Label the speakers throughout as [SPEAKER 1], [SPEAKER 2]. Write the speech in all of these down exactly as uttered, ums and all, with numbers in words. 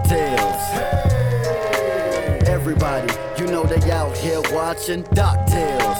[SPEAKER 1] DocTales. Everybody, you know they out here watching DocTales.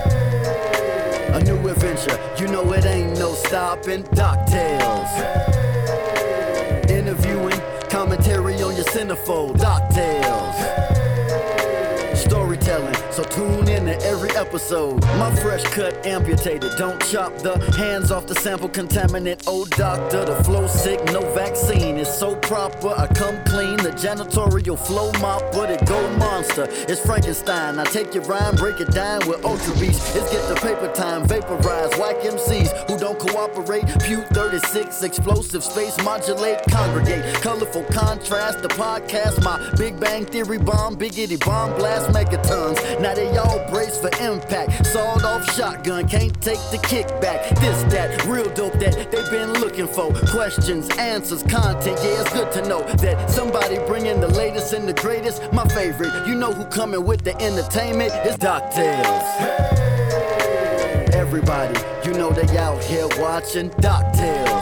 [SPEAKER 1] A new adventure, you know it ain't no stopping. DocTales. Interviewing, commentary on your centerfold. DocTales. Storytelling, so tune in to every episode. My fresh cut amputated, don't chop the hands off the sample contaminant. Oh doctor, the flow sick, no vaccine. It's so proper, I come clean. The janitorial flow mop, but it go monster. It's Frankenstein, I take your rhyme, break it down with Ultra Beast. It's get the paper time, vaporize, whack M Cs who don't cooperate. Pew thirty-six, explosive space modulate, congregate. Colorful contrast, the podcast, my Big Bang Theory bomb, biggity bomb blast, megatons. Now they all brace for impact. Sawed off shotgun, can't take the kickback. This, that, real dope that they've been looking for. Questions, answers, content. Yeah, it's good to know that somebody bringing the latest and the greatest. My favorite, you know who coming with the entertainment? It's DocTales. Everybody, you know they out here watching DocTales.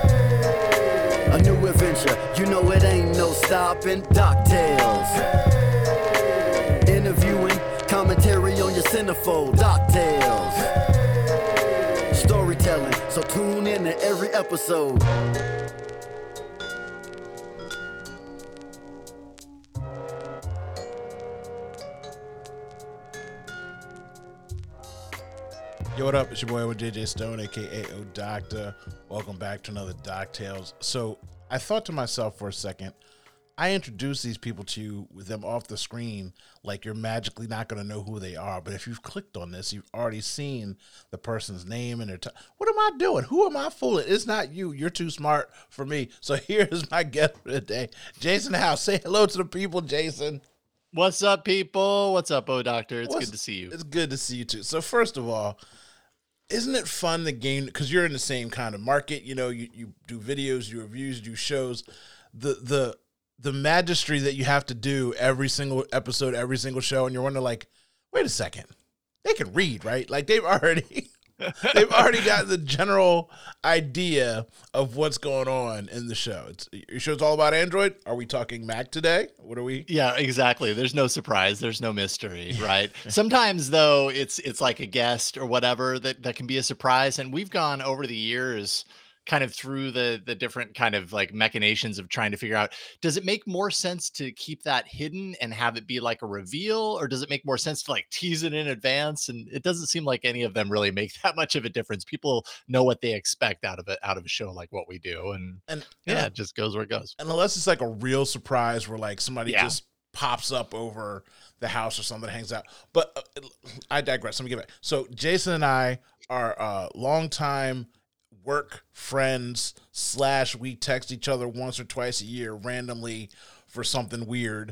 [SPEAKER 1] A new adventure, you know it ain't no stopping. DocTales. Interviewing, commentary on your centerfold. DocTales. Storytelling, so tune in to every episode.
[SPEAKER 2] Yo, what up? It's your boy with J J Stone, aka O Doctor. Welcome back to another DocTales. So I thought to myself for a second, I introduce these people to you with them off the screen like you're magically not going to know who they are. But if you've clicked on this, you've already seen the person's name and their time. What am I doing? Who am I fooling? It's not you. You're too smart for me. So here's my guest for the day, Jason House. Say hello to the people, Jason.
[SPEAKER 3] What's up, people? What's up, O Doctor? It's What's, good to see you.
[SPEAKER 2] It's good to see you, too. So first of all, isn't it fun, the game, because you're in the same kind of market, you know, you, you do videos, you reviews, you do shows, the the the magistry that you have to do every single episode, every single show, and you're wondering, like, wait a second, they can read, right? Like, they've already they've already got the general idea of what's going on in the show. It's, your show's all about Android. Are we talking Mac today? What are we?
[SPEAKER 3] Yeah, exactly. There's no surprise. There's no mystery, right? Sometimes, though, it's it's like a guest or whatever that, that can be a surprise. And we've gone over the years kind of through the the different kind of like machinations of trying to figure out, does it make more sense to keep that hidden and have it be like a reveal, or does it make more sense to like tease it in advance? And it doesn't seem like any of them really make that much of a difference. People know what they expect out of it, out of a show like what we do, and, and yeah, and, it just goes where it goes.
[SPEAKER 2] And unless it's like a real surprise where like somebody yeah. just pops up over the house or something, hangs out. But uh, I digress. Let me get back. So Jason and I are uh, longtime work friends slash we text each other once or twice a year randomly for something weird.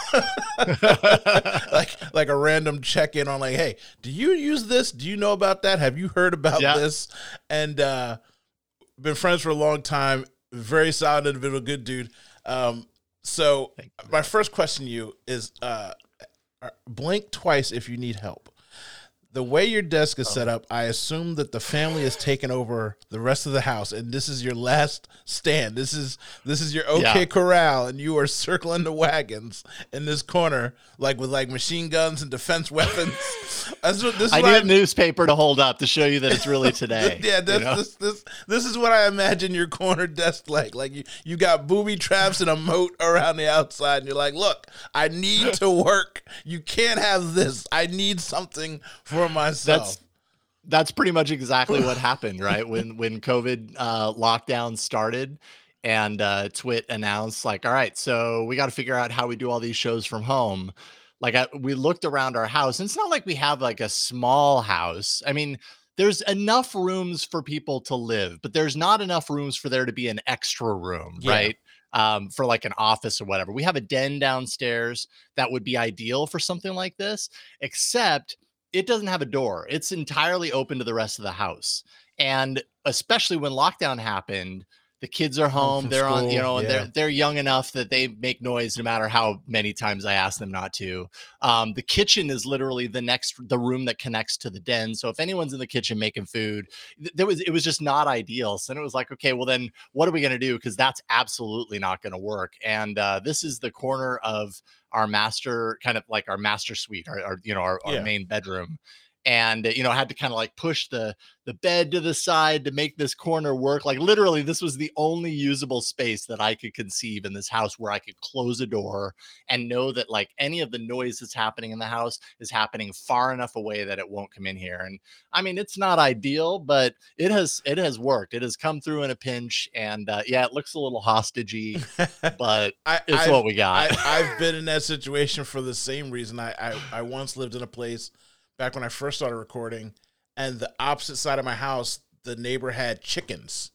[SPEAKER 2] like like a random check-in on like, hey, do you use this? Do you know about that? Have you heard about yeah. this? And uh been friends for a long time. Very solid individual, good dude. Um so my first question to you is uh blink twice if you need help. The way your desk is oh. set up, I assume that the family has taken over the rest of the house, and this is your last stand. This is this is your OK yeah. Corral, and you are circling the wagons in this corner, like with like machine guns and defense weapons. That's what, this
[SPEAKER 3] I need I, a newspaper to hold up to show you that it's really today.
[SPEAKER 2] yeah, this, you know? this this this is what I imagine your corner desk like. Like you, you got booby traps and a moat around the outside, and you're like, look, I need to work. You can't have this. I need something for myself.
[SPEAKER 3] That's that's pretty much exactly what happened, right? When when COVID uh, lockdown started, and uh, Twit announced, like, all right, so we got to figure out how we do all these shows from home. Like, I, we looked around our house, and it's not like we have like a small house. I mean, there's enough rooms for people to live, but there's not enough rooms for there to be an extra room, yeah. right? Um, for like an office or whatever. We have a den downstairs that would be ideal for something like this, except it doesn't have a door. It's entirely open to the rest of the house. And especially when lockdown happened, The kids are home. They're on, you know, and
[SPEAKER 2] yeah.
[SPEAKER 3] they're they're young enough that they make noise no matter how many times I ask them not to. Um, the kitchen is literally the next, the room that connects to the den. So if anyone's in the kitchen making food, there was it was just not ideal. So then it was like, okay, well then what are we gonna do? Because that's absolutely not going to work. And uh, this is the corner of our master, kind of like our master suite, our, our you know, our, our
[SPEAKER 2] Yeah.
[SPEAKER 3] main bedroom. And, you know, I had to kind of like push the the bed to the side to make this corner work. Like literally, this was the only usable space that I could conceive in this house where I could close a door and know that like any of the noise that's happening in the house is happening far enough away that it won't come in here. And I mean, it's not ideal, but it has it has worked. It has come through in a pinch. And uh, yeah, it looks a little hostagey, but
[SPEAKER 2] I,
[SPEAKER 3] it's
[SPEAKER 2] I've,
[SPEAKER 3] what we got.
[SPEAKER 2] I, I've been in that situation for the same reason. I, I, I once lived in a place back when I first started recording, and the opposite side of my house, the neighbor had chickens.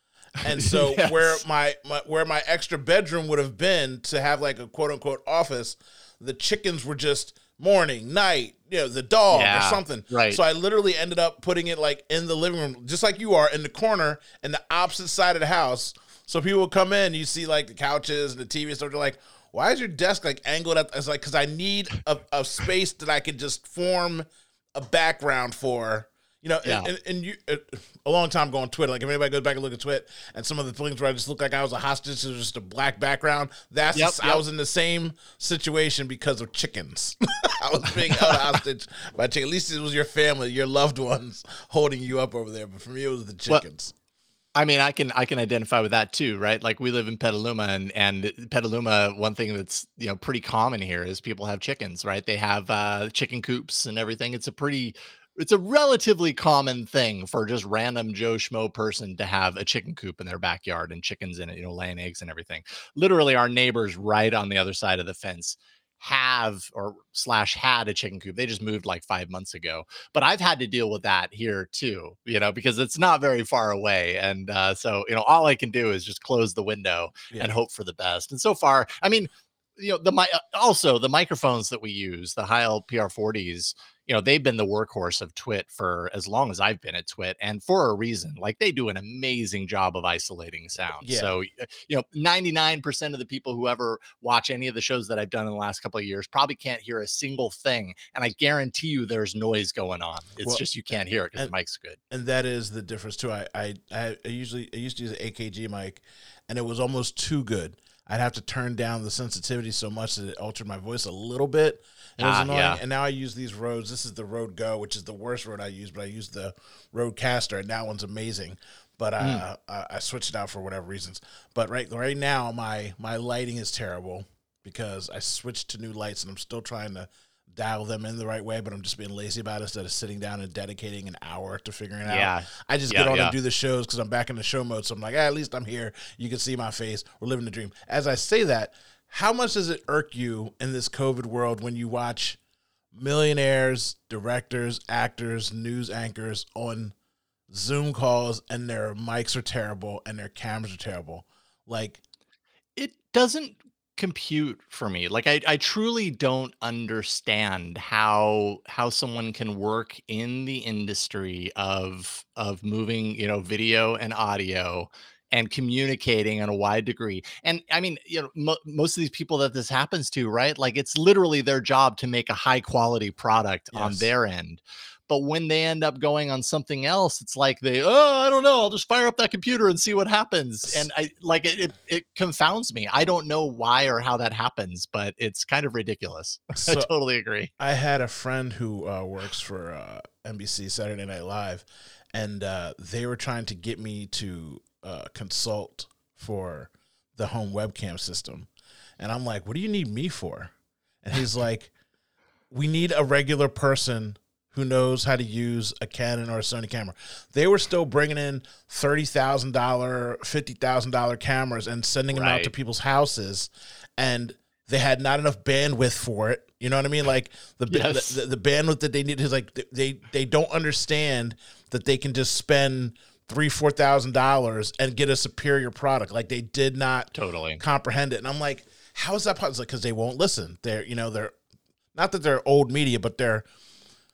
[SPEAKER 2] And so yes. where my, my where my extra bedroom would have been to have like a quote unquote office, the chickens were just morning, night, you know, the dog yeah, or something.
[SPEAKER 3] Right.
[SPEAKER 2] So I literally ended up putting it like in the living room, just like you are, in the corner in the opposite side of the house. So people would come in, you see like the couches and the T V and stuff, they're like, why is your desk like angled up? It's like, because I need a, a space that I can just form a background for, you know,
[SPEAKER 3] yeah.
[SPEAKER 2] and, and you, uh, a long time ago on Twitter, like if anybody goes back and look at Twitter and some of the things where I just looked like I was a hostage, it was just a black background. That's,
[SPEAKER 3] yep,
[SPEAKER 2] I
[SPEAKER 3] yep.
[SPEAKER 2] was in the same situation because of chickens. I was being held hostage by chickens. At least it was your family, your loved ones holding you up over there. But for me, it was the chickens.
[SPEAKER 3] Well, I mean, I can I can identify with that too, right? Like we live in Petaluma, and and Petaluma, one thing that's, you know, pretty common here is people have chickens, right? They have uh, chicken coops and everything. It's a pretty, it's a relatively common thing for just random Joe Schmo person to have a chicken coop in their backyard and chickens in it, you know, laying eggs and everything. Literally, our neighbors right on the other side of the fence have or slash had a chicken coop. They just moved like five months ago, but I've had to deal with that here too, you know, because it's not very far away. And uh, so, you know, all I can do is just close the window yeah. and hope for the best. And so far, I mean, you know, the mi- also the microphones that we use, the Heil P R forties, you know, they've been the workhorse of Twit for as long as I've been at Twit, and for a reason. Like they do an amazing job of isolating sound.
[SPEAKER 2] Yeah.
[SPEAKER 3] So, you know, ninety-nine percent of the people who ever watch any of the shows that I've done in the last couple of years probably can't hear a single thing. And I guarantee you there's noise going on. It's well, just you can't hear it because the mic's good.
[SPEAKER 2] And that is the difference too. I, I, I usually I used to use an A K G mic, and it was almost too good. I'd have to turn down the sensitivity so much that it altered my voice a little bit. It was
[SPEAKER 3] ah,
[SPEAKER 2] annoying.
[SPEAKER 3] Yeah.
[SPEAKER 2] And now I use these Rodes. This is the Rode Go, which is the worst Rode I use, but I use the Rodecaster, and that one's amazing. But uh, mm. I, I switched it out for whatever reasons. But right right now, my my lighting is terrible because I switched to new lights, and I'm still trying to dial them in the right way, but I'm just being lazy about it instead of sitting down and dedicating an hour to figuring it
[SPEAKER 3] yeah.
[SPEAKER 2] out. I just
[SPEAKER 3] yeah,
[SPEAKER 2] get on
[SPEAKER 3] yeah.
[SPEAKER 2] and do the shows because I'm back in the show mode. So I'm like, ah, at least I'm here. You can see my face. We're living the dream. As I say that, how much does it irk you in this COVID world when you watch millionaires, directors, actors, news anchors on Zoom calls and their mics are terrible and their cameras are terrible? Like,
[SPEAKER 3] it doesn't compute for me. Like I, I truly don't understand how how someone can work in the industry of of moving, you know, video and audio and communicating on a wide degree. And I mean, you know, mo- most of these people that this happens to, right? Like it's literally their job to make a high quality product yes. on their end. But when they end up going on something else, it's like they, oh, I don't know, I'll just fire up that computer and see what happens. And I like it, it, it confounds me. I don't know why or how that happens, but it's kind of ridiculous. So I totally agree.
[SPEAKER 2] I had a friend who uh, works for uh, N B C Saturday Night Live, and uh, they were trying to get me to uh, consult for the home webcam system. And I'm like, what do you need me for? And he's like, we need a regular person who knows how to use a Canon or a Sony camera. They were still bringing in thirty thousand dollars, fifty thousand dollars cameras and sending them
[SPEAKER 3] right.
[SPEAKER 2] out to people's houses, and they had not enough bandwidth for it. You know what I mean? Like the
[SPEAKER 3] yes.
[SPEAKER 2] the, the, the bandwidth that they need is like they they don't understand that they can just spend three four thousand dollars and get a superior product. Like they did not
[SPEAKER 3] totally
[SPEAKER 2] comprehend it. And I'm like, how is that possible? Because they won't listen. They're you know they're not that they're old media, but they're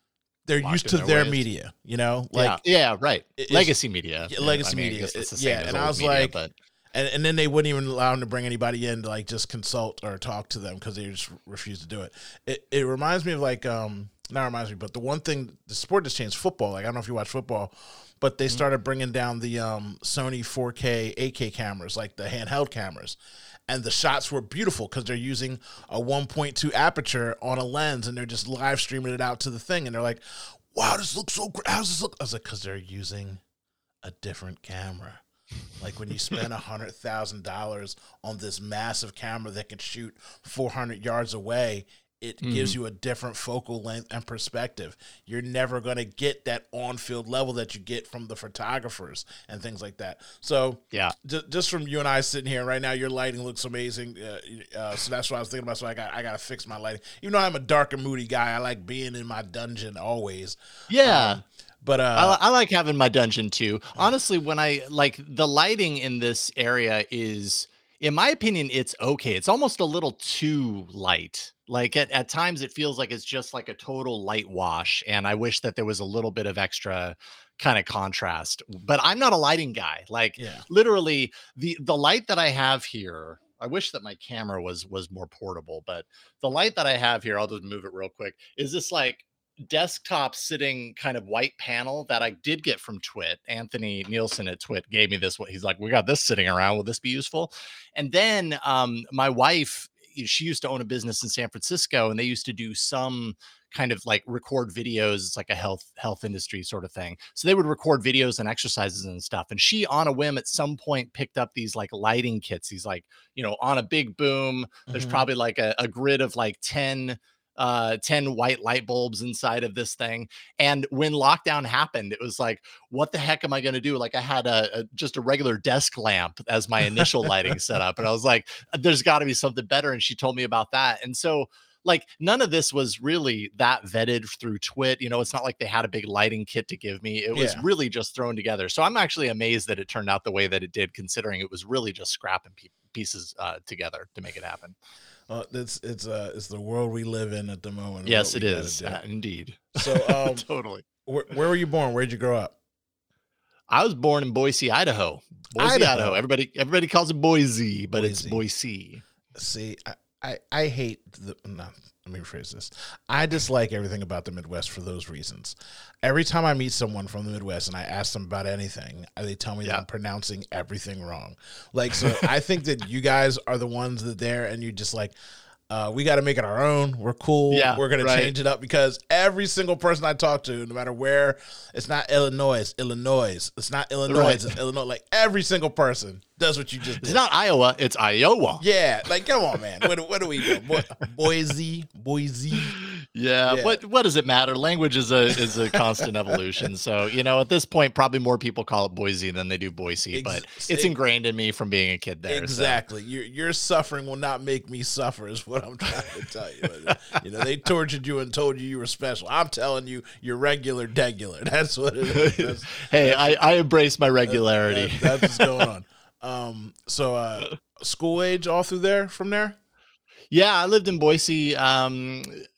[SPEAKER 2] they're used to their, their media, you know, like
[SPEAKER 3] yeah, yeah right, legacy media,
[SPEAKER 2] yeah, legacy I mean, media, yeah. And I was media, like, but... and and then they wouldn't even allow them to bring anybody in to like just consult or talk to them because they just refused to do it. It it reminds me of like um not reminds me, but the one thing the sport has changed, football. Like I don't know if you watch football, but they mm-hmm. started bringing down the um Sony four K, eight K cameras, like the handheld cameras. And the shots were beautiful because they're using a one point two aperture on a lens, and they're just live streaming it out to the thing. And they're like, wow, this looks so great. How's this look? I was like, because they're using a different camera. Like when you spend one hundred thousand dollars on this massive camera that can shoot four hundred yards away, it mm. gives you a different focal length and perspective. You're never going to get that on-field level that you get from the photographers and things like that. So
[SPEAKER 3] yeah,
[SPEAKER 2] j- just from you and I sitting here right now, your lighting looks amazing. Uh, uh, so that's what I was thinking about. So I got I got to fix my lighting. Even though I'm a dark and moody guy, I like being in my dungeon always.
[SPEAKER 3] Yeah.
[SPEAKER 2] Um, But uh,
[SPEAKER 3] I, I like having my dungeon too. Honestly, when I like the lighting in this area is, in my opinion, it's okay. It's almost a little too light. Like at, at times it feels like it's just like a total light wash. And I wish that there was a little bit of extra kind of contrast, but I'm not a lighting guy. Like
[SPEAKER 2] yeah.
[SPEAKER 3] literally the, the light that I have here, I wish that my camera was, was more portable, but the light that I have here, I'll just move it real quick, is this like desktop sitting kind of white panel that I did get from Twit. Anthony Nielsen at Twit gave me this. He's like, we got this sitting around. Will this be useful? And then um, my wife, she used to own a business in San Francisco, and they used to do some kind of like record videos. It's like a health health industry sort of thing. So they would record videos and exercises and stuff. And she, on a whim, at some point picked up these like lighting kits. These like, you know, on a big boom, there's mm-hmm. probably like a, a grid of like ten uh ten white light bulbs inside of this thing. And when lockdown happened, it was like, what the heck am I going to do? Like I had a, a just a regular desk lamp as my initial lighting setup, and I was like, there's got to be something better. And she told me about that. And so like none of this was really that vetted through Twit. You know, it's not like they had a big lighting kit to give me. It was yeah. really just thrown together. So I'm actually amazed that it turned out the way that it did, considering it was really just scrapping pe- pieces uh together to make it happen.
[SPEAKER 2] Uh, it's it's uh it's the world we live in at the moment.
[SPEAKER 3] Yes, it is uh, indeed.
[SPEAKER 2] So um,
[SPEAKER 3] totally.
[SPEAKER 2] Where, where were you born? Where'd you grow up?
[SPEAKER 3] I was born in Boise, Idaho. Boise, Idaho. Idaho. Everybody everybody calls it Boise, but Boise. It's Boise.
[SPEAKER 2] See, I, I I hate the. No, let me rephrase this. I dislike everything about the Midwest for those reasons. Every time I meet someone from the Midwest and I ask them about anything, they tell me yeah. that I'm pronouncing everything wrong. Like, so I think that you guys are the ones that there, and you just like, uh, we got to make it our own. We're cool.
[SPEAKER 3] Yeah,
[SPEAKER 2] We're going right. to change it up, because every single person I talk to, no matter where, it's not Illinois, it's Illinois. It's not Illinois, right. it's Illinois. Like every single person does what you just did.
[SPEAKER 3] It's not Iowa, it's Iowa.
[SPEAKER 2] Yeah, like come on, man. What, what do we do? Bo- Boise, Boise.
[SPEAKER 3] Yeah, yeah. What what does it matter? Language is a is a constant evolution. So you know, at this point, probably more people call it Boise than they do Boise. Ex- but it's it, ingrained in me from being a kid there.
[SPEAKER 2] Exactly.
[SPEAKER 3] So.
[SPEAKER 2] Your your suffering will not make me suffer, is what I'm trying to tell you. You know, they tortured you and told you you were special. I'm telling you, you're regular, degular. That's what it is. That's,
[SPEAKER 3] hey,
[SPEAKER 2] that's,
[SPEAKER 3] I, I embrace my regularity.
[SPEAKER 2] That, that, that's what's going on. Um, so, uh, school age all through there from there?
[SPEAKER 3] Yeah, I lived in Boise, um,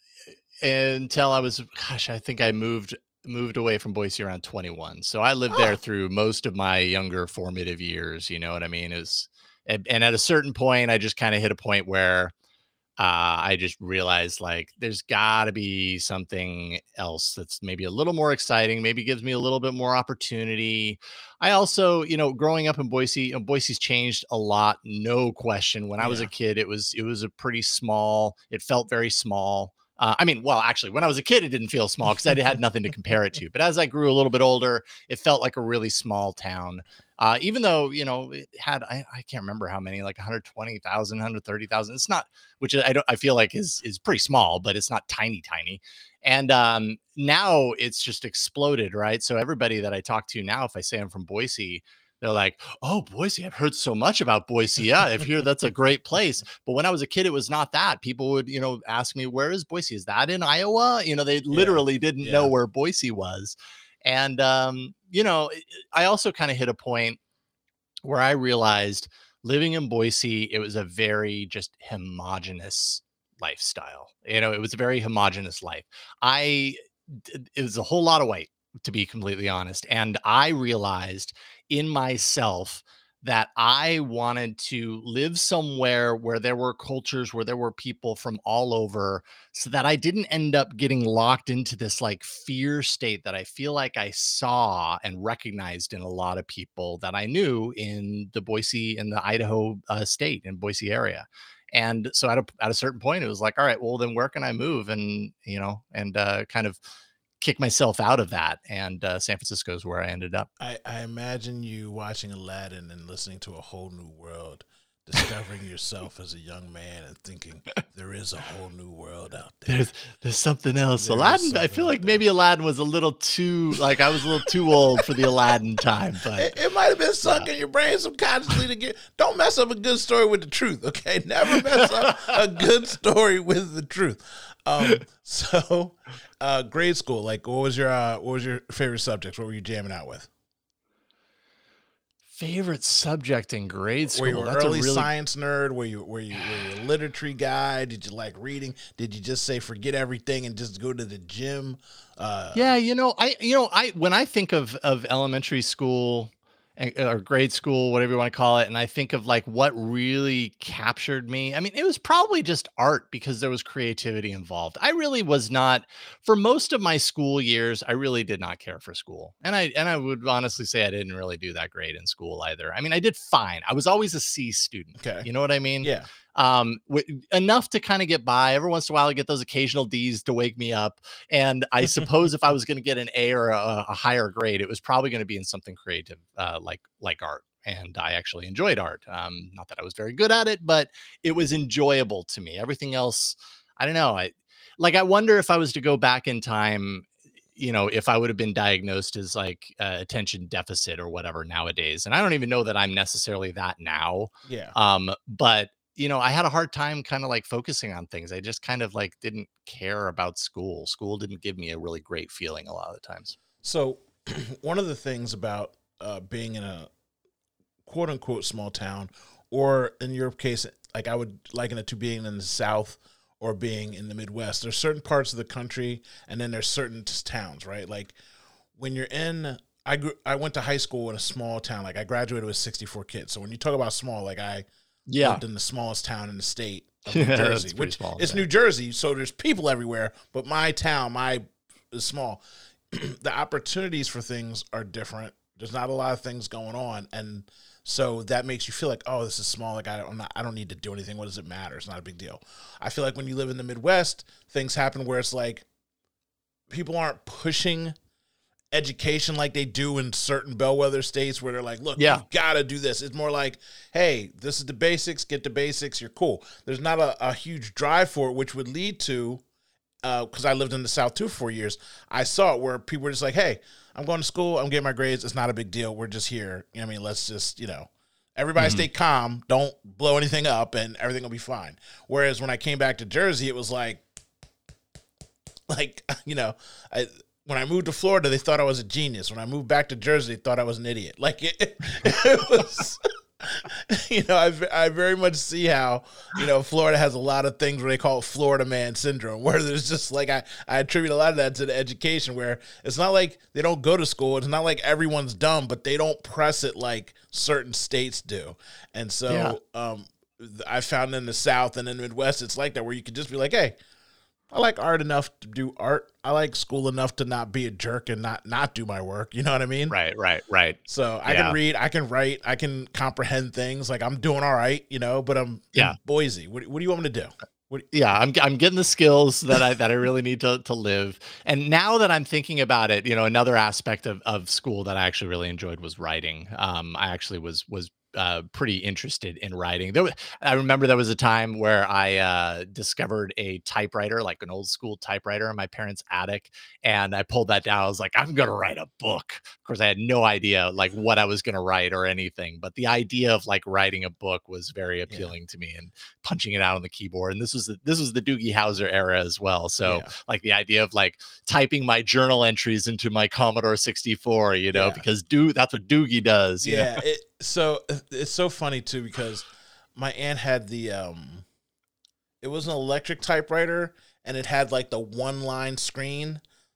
[SPEAKER 3] until I was, gosh, I think I moved, moved away from Boise around twenty-one. So I lived oh. there through most of my younger formative years. You know what I mean? It was, and, and at a certain point, I just kind of hit a point where, uh, I just realized like, there's gotta be something else that's maybe a little more exciting, maybe gives me a little bit more opportunity. I also, you know, growing up in Boise, you know, Boise's changed a lot. No question. When I was yeah. a kid, it was, it was a pretty small, it felt very small. Uh, I mean, well, actually, when I was a kid, it didn't feel small because I had nothing to compare it to. But as I grew a little bit older, it felt like a really small town. Uh, even though, you know, it had, I, I can't remember how many, like one hundred twenty thousand, one hundred thirty thousand. It's not, which I don't, I feel like is, is pretty small, but it's not tiny, tiny. And um, now it's just exploded, right? So everybody that I talk to now, if I say I'm from Boise, they're like, oh, Boise, I've heard so much about Boise. Yeah, I've heard that's a great place. But when I was a kid, it was not that. People would, you know, ask me, where is Boise? Is that in Iowa? You know, they literally yeah. didn't yeah. know where Boise was. And, um, you know, I also kind of hit a point where I realized living in Boise, it was a very just homogenous lifestyle. You know, it was a very homogenous life. I it was a whole lot of weight, to be completely honest. And I realized in myself that I wanted to live somewhere where there were cultures, where there were people from all over, so that I didn't end up getting locked into this like fear state that I feel like I saw and recognized in a lot of people that I knew in the Boise and the Idaho uh, state and Boise area. And so at a, at a certain point, it was like, all right, well, then where can I move? And, you know, and uh, kind of kick myself out of that. And uh, San Francisco is where I ended up.
[SPEAKER 2] I, I imagine you watching Aladdin and listening to A Whole New World, discovering yourself as a young man and thinking there is a whole new world out there.
[SPEAKER 3] There's, there's something else. There Aladdin, something I feel like maybe Aladdin was a little too, like I was a little too old for the Aladdin time. But
[SPEAKER 2] It, it might have been sunk uh, in your brain subconsciously to get, don't mess up a good story with the truth, okay? Never mess up a good story with the truth. Um, so, uh, grade school, like what was your, uh, what was your favorite subjects? What were you jamming out with?
[SPEAKER 3] Favorite subject in grade school?
[SPEAKER 2] Were you an
[SPEAKER 3] That's
[SPEAKER 2] early
[SPEAKER 3] a really...
[SPEAKER 2] science nerd? Were you, were you, were you a literature guy? Did you like reading? Did you just say, forget everything and just go to the gym? Uh,
[SPEAKER 3] yeah. You know, I, you know, I, when I think of, of elementary school or grade school, whatever you want to call it, and I think of like what really captured me, I mean, it was probably just art because there was creativity involved. I really was not, for most of my school years, I really did not care for school. And I and I would honestly say I didn't really do that great in school either. I mean, I did fine. I was always a C student.
[SPEAKER 2] Okay.
[SPEAKER 3] You know what I mean?
[SPEAKER 2] Yeah.
[SPEAKER 3] Um, w- enough to kind of get by. Every once in a while, I get those occasional D's to wake me up. And I suppose if I was going to get an A or a, a higher grade, it was probably going to be in something creative, uh, like like art. And I actually enjoyed art. Um, not that I was very good at it, but it was enjoyable to me. Everything else, I don't know. I like. I wonder if I was to go back in time, you know, if I would have been diagnosed as like uh, attention deficit or whatever nowadays. And I don't even know that I'm necessarily that now.
[SPEAKER 2] Yeah.
[SPEAKER 3] Um, but you know, I had a hard time kind of like focusing on things. I just kind of like didn't care about school. School didn't give me a really great feeling a lot of the times.
[SPEAKER 2] So one of the things about uh, being in a quote unquote small town, or in your case, like I would liken it to being in the South or being in the Midwest, there's certain parts of the country and then there's certain towns, right? Like when you're in, I grew, I went to high school in a small town. Like I graduated with sixty-four kids. So when you talk about small, like I,
[SPEAKER 3] Yeah,
[SPEAKER 2] lived in the smallest town in the state of New Jersey, which
[SPEAKER 3] small,
[SPEAKER 2] it's
[SPEAKER 3] yeah.
[SPEAKER 2] New Jersey, so there's people everywhere. But my town, my is small. The opportunities for things are different. There's not a lot of things going on, and so that makes you feel like, oh, this is small. Like I don't, I'm not, I don't need to do anything. What does it matter? It's not a big deal. I feel like when you live in the Midwest, things happen where it's like people aren't pushing education like they do in certain bellwether states where they're like, look,
[SPEAKER 3] yeah.
[SPEAKER 2] you've got to do this. It's more like, hey, this is the basics, get the basics, you're cool. There's not a, a huge drive for it, which would lead to, because uh, I lived in the South too for four years, I saw it where people were just like, hey, I'm going to school, I'm getting my grades, it's not a big deal, we're just here. You know what I mean? Let's just, you know, everybody mm-hmm. stay calm, don't blow anything up, and everything will be fine. Whereas when I came back to Jersey, it was like, like, you know, I... When I moved to Florida, they thought I was a genius. When I moved back to Jersey, they thought I was an idiot. Like, it, it was, you know, I, I very much see how, you know, Florida has a lot of things where they call it Florida man syndrome, where there's just like, I, I attribute a lot of that to the education, where it's not like they don't go to school. It's not like everyone's dumb, but they don't press it like certain states do. And so yeah. um, I found in the South and in the Midwest, it's like that, where you could just be like, hey, I like art enough to do art. I like school enough to not be a jerk and not not do my work. You know what I mean?
[SPEAKER 3] Right, right, right.
[SPEAKER 2] So I yeah. can read, I can write, I can comprehend things. Like I'm doing all right, you know, but I'm
[SPEAKER 3] yeah.
[SPEAKER 2] in Boise. What, what do you want me to do? What,
[SPEAKER 3] yeah, I'm I'm getting the skills that I that I really need to to live. And now that I'm thinking about it, you know, another aspect of, of school that I actually really enjoyed was writing. Um, I actually was was Uh, pretty interested in writing. There was, I remember there was a time where I uh, discovered a typewriter, like an old school typewriter in my parents' attic. And I pulled that down. I was like, I'm going to write a book. Of course, I had no idea like what I was going to write or anything, but the idea of like writing a book was very appealing yeah. to me, and punching it out on the keyboard. And this was the, this was the Doogie Howser era as well. So yeah. like the idea of like typing my journal entries into my Commodore sixty-four, you know, yeah. because do that's what Doogie does. You
[SPEAKER 2] yeah.
[SPEAKER 3] know?
[SPEAKER 2] It, so it's so funny too, because my aunt had the, um, it was an electric typewriter, and it had like the one line screen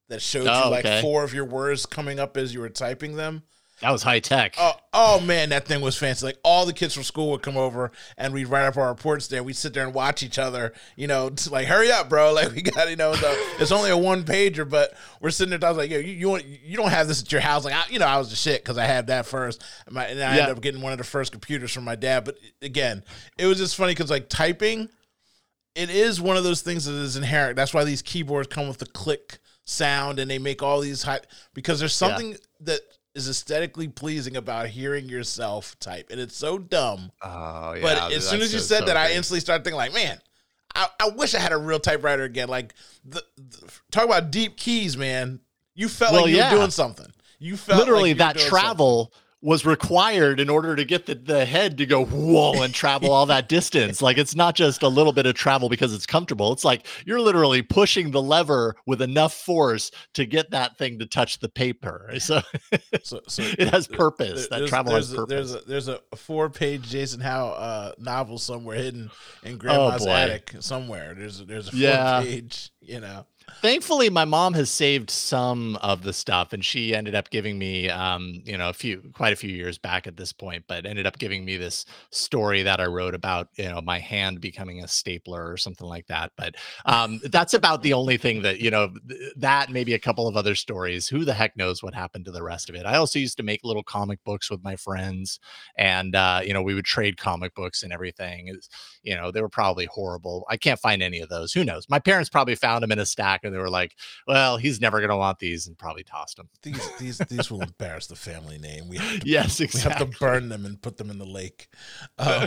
[SPEAKER 2] that showed
[SPEAKER 3] Oh,
[SPEAKER 2] you like
[SPEAKER 3] okay.
[SPEAKER 2] four of your words coming up as you were typing them.
[SPEAKER 3] That was high tech.
[SPEAKER 2] Oh, oh man, that thing was fancy. Like all the kids from school would come over and we'd write up our reports there. We'd sit there and watch each other, you know, to like, hurry up, bro. Like we got, you know, the, it's only a one pager, but we're sitting there. I was like, yo, you, you want, you don't have this at your house. Like, I, you know, I was the shit because I had that first. And, my, and I
[SPEAKER 3] Yeah.
[SPEAKER 2] ended up getting one of the first computers from my dad. But again, it was just funny because like typing, it is one of those things that is inherent. That's why these keyboards come with the click sound and they make all these high, because there's something yeah. that is aesthetically pleasing about hearing yourself type, and it's so dumb.
[SPEAKER 3] Oh yeah!
[SPEAKER 2] But as soon as you
[SPEAKER 3] so,
[SPEAKER 2] said
[SPEAKER 3] so
[SPEAKER 2] that,
[SPEAKER 3] great.
[SPEAKER 2] I instantly started thinking, like, man, I, I wish I had a real typewriter again. Like, the, the, talk about deep keys, man. You felt
[SPEAKER 3] well,
[SPEAKER 2] like you
[SPEAKER 3] yeah.
[SPEAKER 2] were doing something. You felt
[SPEAKER 3] literally
[SPEAKER 2] like you
[SPEAKER 3] that travel. Something. Was required in order to get the, the head to go whoa and travel all that distance. Like it's not just a little bit of travel because it's comfortable. It's like you're literally pushing the lever with enough force to get that thing to touch the paper. So, so, so it has purpose. That travel has purpose.
[SPEAKER 2] A, there's a there's a four page Jason Howe uh, novel somewhere hidden in Grandma's oh, attic somewhere. There's a, there's a four
[SPEAKER 3] yeah.
[SPEAKER 2] page, you know.
[SPEAKER 3] Thankfully, my mom has saved some of the stuff, and she ended up giving me, um, you know, a few, quite a few years back at this point, but ended up giving me this story that I wrote about, you know, my hand becoming a stapler or something like that. But um, that's about the only thing that, you know, th- that maybe a couple of other stories. Who the heck knows what happened to the rest of it? I also used to make little comic books with my friends, and uh, you know, we would trade comic books and everything. It was, you know, they were probably horrible. I can't find any of those. Who knows? My parents probably found them in a stack. And they were like, well, he's never going to want these, and probably tossed them.
[SPEAKER 2] These these these will embarrass the family name. We have to,
[SPEAKER 3] yes, exactly.
[SPEAKER 2] We have to burn them and put them in the lake. Um,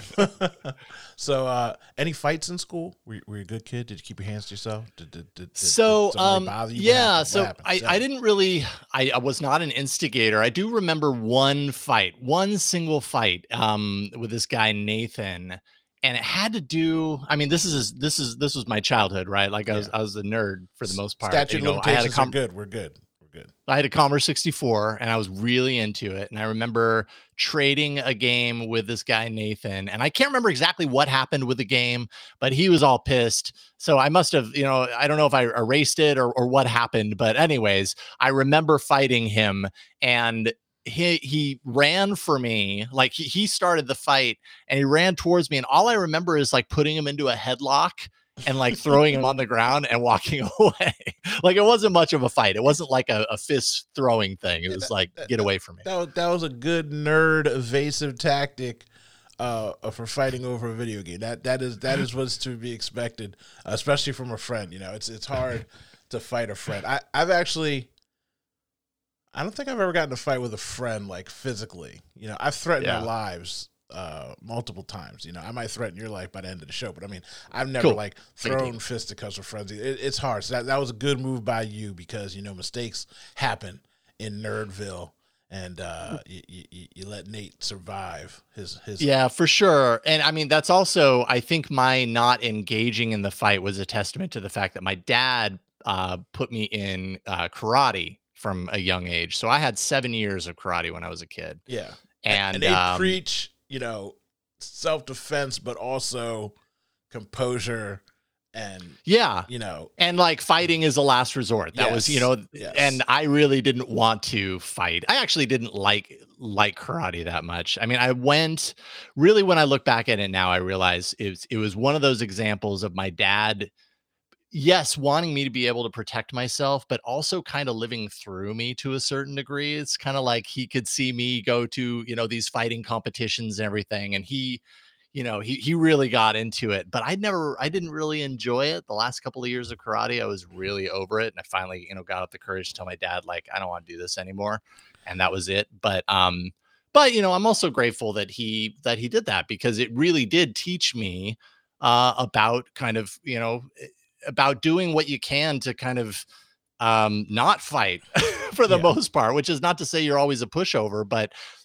[SPEAKER 2] so, uh, any fights in school? Were, were you a good kid? Did you keep your hands to yourself? Did, did, did,
[SPEAKER 3] so,
[SPEAKER 2] did
[SPEAKER 3] um,
[SPEAKER 2] bother you?
[SPEAKER 3] yeah, so I, I didn't really, I, I was not an instigator. I do remember one fight, one single fight um, with this guy, Nathan. And it had to do, I mean, this is, this is, this was my childhood, right? Like I was, yeah. I was a nerd for the most part.
[SPEAKER 2] Statute
[SPEAKER 3] you know,
[SPEAKER 2] limitations
[SPEAKER 3] I had a com-
[SPEAKER 2] are good. We're good. We're good.
[SPEAKER 3] I had a Commodore sixty-four and I was really into it. And I remember trading a game with this guy, Nathan, and I can't remember exactly what happened with the game, but he was all pissed. So I must have, you know, I don't know if I erased it or, or what happened, but anyways, I remember fighting him, and he he ran for me. Like he, he started the fight and he ran towards me, and all I remember is like putting him into a headlock and like throwing him on the ground and walking away. Like it wasn't much of a fight. It wasn't like a, a fist throwing thing. It was like, get away from me.
[SPEAKER 2] That was, that was a good nerd evasive tactic uh, for fighting over a video game. That that is that is what's to be expected, especially from a friend. You know, it's it's hard to fight a friend. I I've actually. I don't think I've ever gotten in a fight with a friend, like physically. You know, I've threatened
[SPEAKER 3] Yeah.
[SPEAKER 2] their lives uh, multiple times. You know, I might threaten your life by the end of the show, but I mean, I've never
[SPEAKER 3] Cool.
[SPEAKER 2] like thrown fisticuffs with friends. It, it's hard. So that, that was a good move by you because, you know, mistakes happen in Nerdville, and uh, you, you, you let Nate survive his, his.
[SPEAKER 3] Yeah, for sure. And I mean, that's also, I think my not engaging in the fight was a testament to the fact that my dad uh, put me in uh, karate from a young age. So I had seven years of karate when I was a kid.
[SPEAKER 2] Yeah.
[SPEAKER 3] And,
[SPEAKER 2] and they
[SPEAKER 3] um,
[SPEAKER 2] preach, you know, self-defense, but also composure and,
[SPEAKER 3] yeah,
[SPEAKER 2] you know,
[SPEAKER 3] and like fighting is a last resort. That
[SPEAKER 2] yes,
[SPEAKER 3] was, you know,
[SPEAKER 2] yes.
[SPEAKER 3] and I really didn't want to fight. I actually didn't like, like karate that much. I mean, I went really, when I look back at it now, I realize it was, it was one of those examples of my dad, yes, wanting me to be able to protect myself, but also kind of living through me to a certain degree. It's kind of like he could see me go to, you know, these fighting competitions and everything. And he, you know, he, he really got into it, but I never, I didn't really enjoy it. The last couple of years of karate, I was really over it. And I finally, you know, got up the courage to tell my dad, like, I don't want to do this anymore. And that was it. But, um, but, you know, I'm also grateful that he, that he did that, because it really did teach me uh, about kind of, you know, about doing what you can to kind of um, not fight for the
[SPEAKER 2] Yeah.
[SPEAKER 3] most part, which is not to say you're always a pushover, but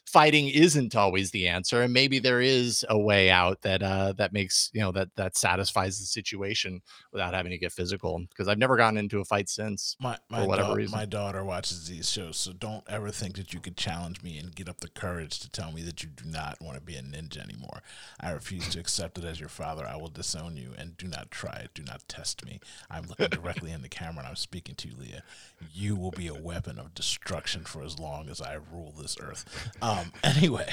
[SPEAKER 3] fighting isn't always the answer, and maybe there is a way out that uh, that makes you know that that satisfies the situation without having to get physical. Because I've never gotten into a fight since,
[SPEAKER 2] my my,
[SPEAKER 3] for whatever
[SPEAKER 2] da-
[SPEAKER 3] reason.
[SPEAKER 2] my daughter watches these shows, so don't ever think that you could challenge me and get up the courage to tell me that you do not want to be a ninja anymore. I refuse to accept it as your father. I will disown you, and do not try it. Do not test me. I'm looking directly in the camera, and I'm speaking to you, Leah. You will be a weapon of destruction for as long as I rule this earth. Um, anyway,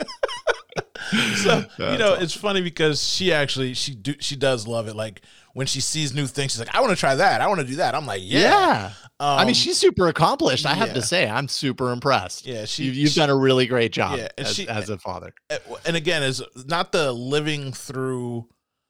[SPEAKER 2] so you know it's funny because she actually she do she does love it. Like when she sees new things, she's like, I want to try that. I want to do that. I'm like, yeah.
[SPEAKER 3] Yeah.
[SPEAKER 2] Um,
[SPEAKER 3] I mean, she's super accomplished. I have
[SPEAKER 2] yeah.
[SPEAKER 3] to say, I'm super impressed.
[SPEAKER 2] Yeah, she-
[SPEAKER 3] you, you've
[SPEAKER 2] she-
[SPEAKER 3] done a really great job
[SPEAKER 2] Yeah, and
[SPEAKER 3] as,
[SPEAKER 2] she-
[SPEAKER 3] as a father.
[SPEAKER 2] and again, is not the living through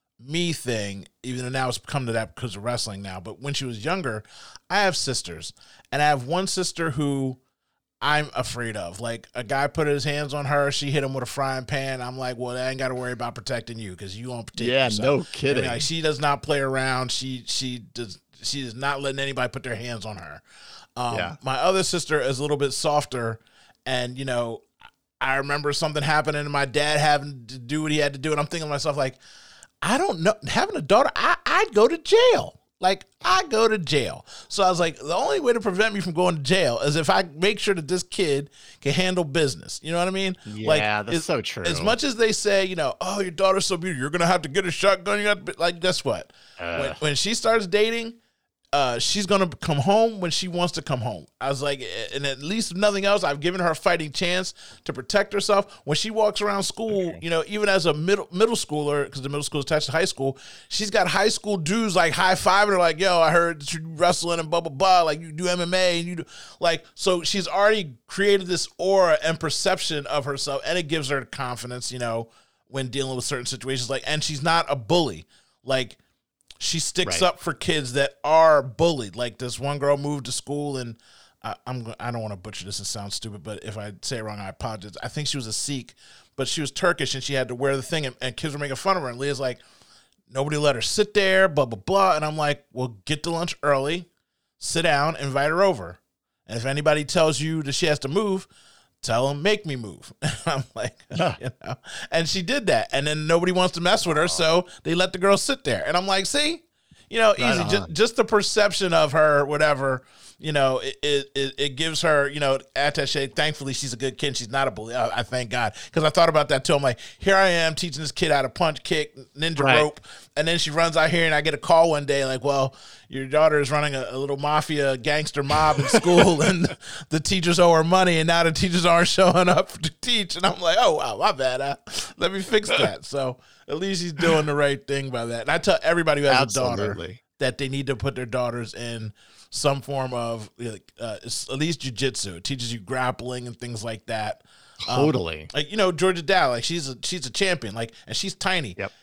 [SPEAKER 2] me thing, even though now it's come to that because of wrestling now. But when she was younger, I have sisters, and I have one sister who I'm afraid of. Like a guy put his hands on her, she hit him with a frying pan. I'm like, well, I ain't got to worry about protecting you because you won't protect
[SPEAKER 3] Yeah,
[SPEAKER 2] yourself.
[SPEAKER 3] no kidding.
[SPEAKER 2] And like she does not play around. She she does she is not letting anybody put their hands on her. Um,
[SPEAKER 3] Yeah.
[SPEAKER 2] My other sister is a little bit softer, and you know, I remember something happening and my dad having to do what he had to do, and I'm thinking to myself like, I don't know, having a daughter, I, I'd go to jail. Like, I go to jail. So I was like, the only way to prevent me from going to jail is if I make sure that this kid can handle business. You know what I mean?
[SPEAKER 3] Yeah,
[SPEAKER 2] like,
[SPEAKER 3] that's
[SPEAKER 2] as,
[SPEAKER 3] so true.
[SPEAKER 2] As much as they say, you know, oh, your daughter's so beautiful, you're going to have to get a shotgun. You have to be, like, guess what?
[SPEAKER 3] Uh.
[SPEAKER 2] When, when she starts dating, uh, she's going to come home when she wants to come home. I was like, and at least if nothing else, I've given her a fighting chance to protect herself. When she walks around school, okay. you know, even as a middle middle schooler, because the middle school is attached to high school, she's got high school dudes like high-fiving her like, yo, I heard that you wrestling and blah, blah, blah. Like, you do M M A and you do, like, so she's already created this aura and perception of herself, and it gives her confidence, you know, when dealing with certain situations. Like, and she's not a bully. Like, she sticks right. up for kids that are bullied. Like this one girl moved to school, and I, I'm I don't want to butcher this and sound stupid, but if I say it wrong, I apologize. I think she was a Sikh, but she was Turkish, and she had to wear the thing, and, and kids were making fun of her. And Leah's like, nobody let her sit there, blah blah blah. And I'm like, well, get to lunch early, sit down, invite her over, and if anybody tells you that she has to move, tell them, make me move. I'm like, huh. you know, and she did that. And then nobody wants to mess with her. So they let the girl sit there. And I'm like, see, you know, right easy. Just, just the perception of her, whatever, you know, it, it, it gives her, you know, attache. Thankfully, she's a good kid. She's not a bully. I, I thank God. Because I thought about that too. I'm like, here I am teaching this kid how to punch, kick, ninja right. rope. And then she runs out here and I get a call one day like, well, your daughter is running a, a little mafia gangster mob in school and the teachers owe her money and now the teachers aren't showing up to teach. And I'm like, oh, wow, my bad. Huh? Let me fix that. So at least he's doing the right thing by that. And I tell everybody who has Absolutely. a daughter that they need to put their daughters in some form of uh, at least jiu-jitsu. It teaches you grappling and things like that.
[SPEAKER 3] Totally.
[SPEAKER 2] Um, like, you know, Georgia Dow, like she's a, she's a champion, like, and she's tiny.
[SPEAKER 3] Yep.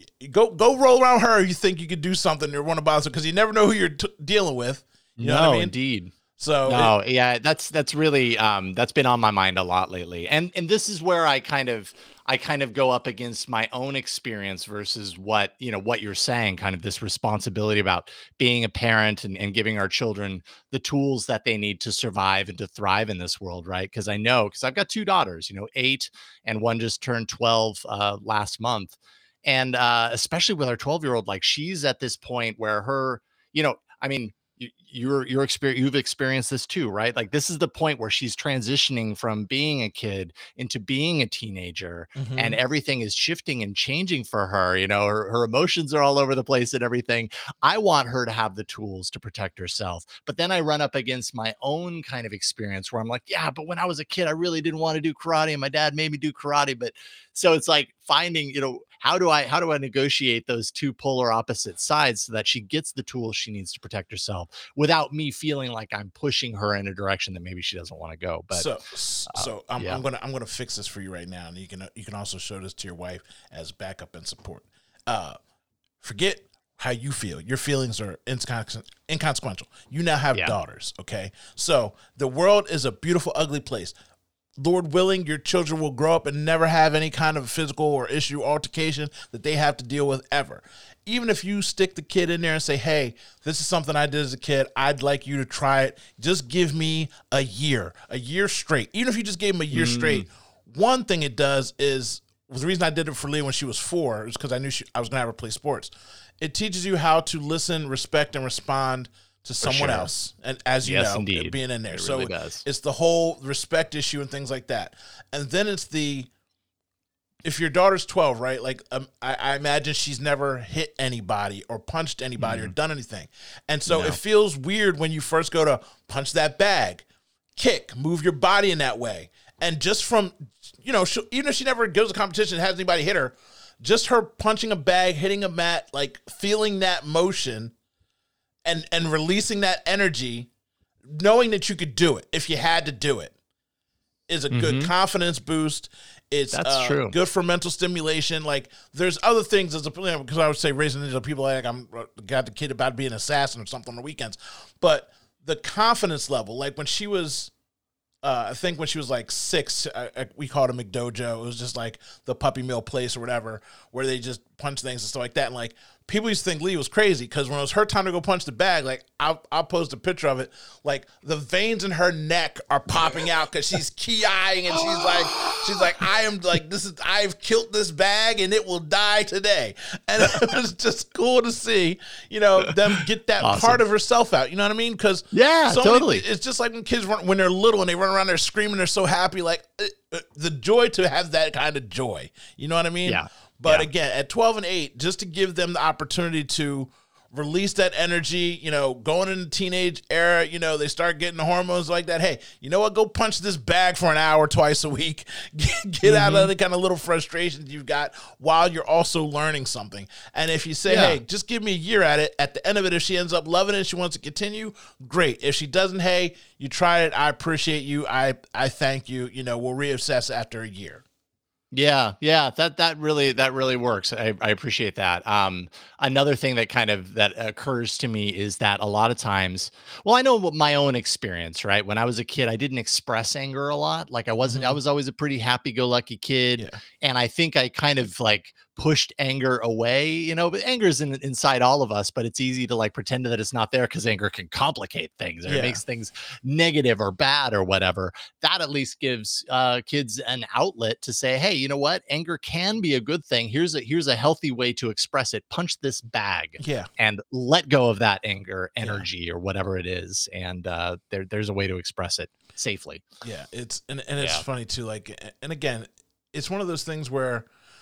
[SPEAKER 2] Go go roll around her. You think you could do something or want to bother because you never know who you're t- dealing with. You know
[SPEAKER 3] no,
[SPEAKER 2] what I mean?
[SPEAKER 3] Indeed.
[SPEAKER 2] So
[SPEAKER 3] no,
[SPEAKER 2] it,
[SPEAKER 3] yeah, that's that's really um, that's been on my mind a lot lately, and and this is where I kind of I kind of go up against my own experience versus what you know what you're saying. Kind of this responsibility about being a parent and, and giving our children the tools that they need to survive and to thrive in this world, right? Because I know because I've got two daughters, you know, eight and one just turned twelve uh, last month. And uh, especially with our twelve-year-old, like she's at this point where her, you know, I mean, you, you're you're experience you've experienced this too, right? Like this is the point where she's transitioning from being a kid into being a teenager, mm-hmm. and everything is shifting and changing for her. You know, her, her emotions are all over the place and everything. I want her to have the tools to protect herself, but then I run up against my own kind of experience where I'm like, yeah, but when I was a kid, I really didn't want to do karate, and my dad made me do karate. But so it's like finding, you know, how do I how do I negotiate those two polar opposite sides so that she gets the tools she needs to protect herself without me feeling like I'm pushing her in a direction that maybe she doesn't want to go. But
[SPEAKER 2] so
[SPEAKER 3] uh,
[SPEAKER 2] so I'm,
[SPEAKER 3] yeah.
[SPEAKER 2] I'm gonna I'm gonna fix this for you right now, and you can you can also show this to your wife as backup and support. Uh, forget how you feel. Your feelings are inconse- inconsequential. You now have yeah. daughters. Okay, so the world is a beautiful, ugly place. Lord willing, your children will grow up and never have any kind of physical or issue altercation that they have to deal with ever. Even if you stick the kid in there and say, hey, this is something I did as a kid, I'd like you to try it. Just give me a year, a year straight. Even if you just gave them a year mm. straight, one thing it does is, the reason I did it for Leah when she was four is because I knew she, I was going to have her play sports. It teaches you how to listen, respect, and respond to someone sure. else. And as you
[SPEAKER 3] yes,
[SPEAKER 2] know,
[SPEAKER 3] indeed.
[SPEAKER 2] being in there.
[SPEAKER 3] It
[SPEAKER 2] so
[SPEAKER 3] really does.
[SPEAKER 2] It's the whole respect issue and things like that. And then it's the, if your daughter's twelve, right? Like um, I, I imagine she's never hit anybody or punched anybody mm-hmm. or done anything. And so no. it feels weird when you first go to punch that bag, kick, move your body in that way. And just from, you know, she, even if she never goes to competition and has anybody hit her, just her punching a bag, hitting a mat, like feeling that motion and, and releasing that energy, knowing that you could do it if you had to do it, is a mm-hmm. good confidence boost. It's
[SPEAKER 3] That's
[SPEAKER 2] uh,
[SPEAKER 3] true.
[SPEAKER 2] good for mental stimulation. Like there's other things as a, because I would say raising into people like I'm got the kid about to be an assassin or something on the weekends, but the confidence level, like when she was, uh, I think when she was like six, I, I, we called it McDojo. It was just like the puppy mill place or whatever, where they just punch things and stuff like that. And like people used to think Lee was crazy because when it was her time to go punch the bag, like I'll, I'll post a picture of it. Like the veins in her neck are popping out because she's ki-eyeing and she's like, she's like, I am like, this is, I've killed this bag and it will die today. And it was just cool to see, you know, them get that awesome. part of herself out. You know what I mean? Because
[SPEAKER 3] yeah, so totally.
[SPEAKER 2] Many, it's just like when kids run, when they're little and they run around there screaming, they're so happy. Like uh, the joy to have that kind of joy. You know what I mean?
[SPEAKER 3] Yeah.
[SPEAKER 2] But
[SPEAKER 3] yeah.
[SPEAKER 2] again, at twelve and eight, just to give them the opportunity to release that energy, you know, going into the teenage era, you know, they start getting the hormones like that. Hey, you know what? Go punch this bag for an hour twice a week. Get, get mm-hmm. out of the kind of little frustrations you've got while you're also learning something. And if you say, yeah. hey, just give me a year at it, at the end of it, if she ends up loving it, she wants to continue, great. If she doesn't, hey, you tried it. I appreciate you. I, I thank you. You know, we'll reassess after a year.
[SPEAKER 3] Yeah, yeah, that that really that really works. I, I appreciate that. Um, another thing that kind of that occurs to me is that a lot of times, well, I know my own experience, right? When I was a kid, I didn't express anger a lot. Like I wasn't, mm-hmm. I was always a pretty happy-go-lucky kid, yeah. and I think I kind of like pushed anger away, you know, but anger is in, inside all of us, but it's easy to like pretend that it's not there because anger can complicate things or
[SPEAKER 2] yeah.
[SPEAKER 3] it makes things negative or bad or whatever. That at least gives uh, kids an outlet to say, hey, you know what? Anger can be a good thing. Here's a, here's a healthy way to express it. Punch this bag
[SPEAKER 2] yeah.
[SPEAKER 3] and let go of that anger, energy yeah. or whatever it is. And uh, there, there's a way to express it safely.
[SPEAKER 2] Yeah. It's, and, and it's
[SPEAKER 3] yeah.
[SPEAKER 2] funny too. Like, and again, it's one of those things where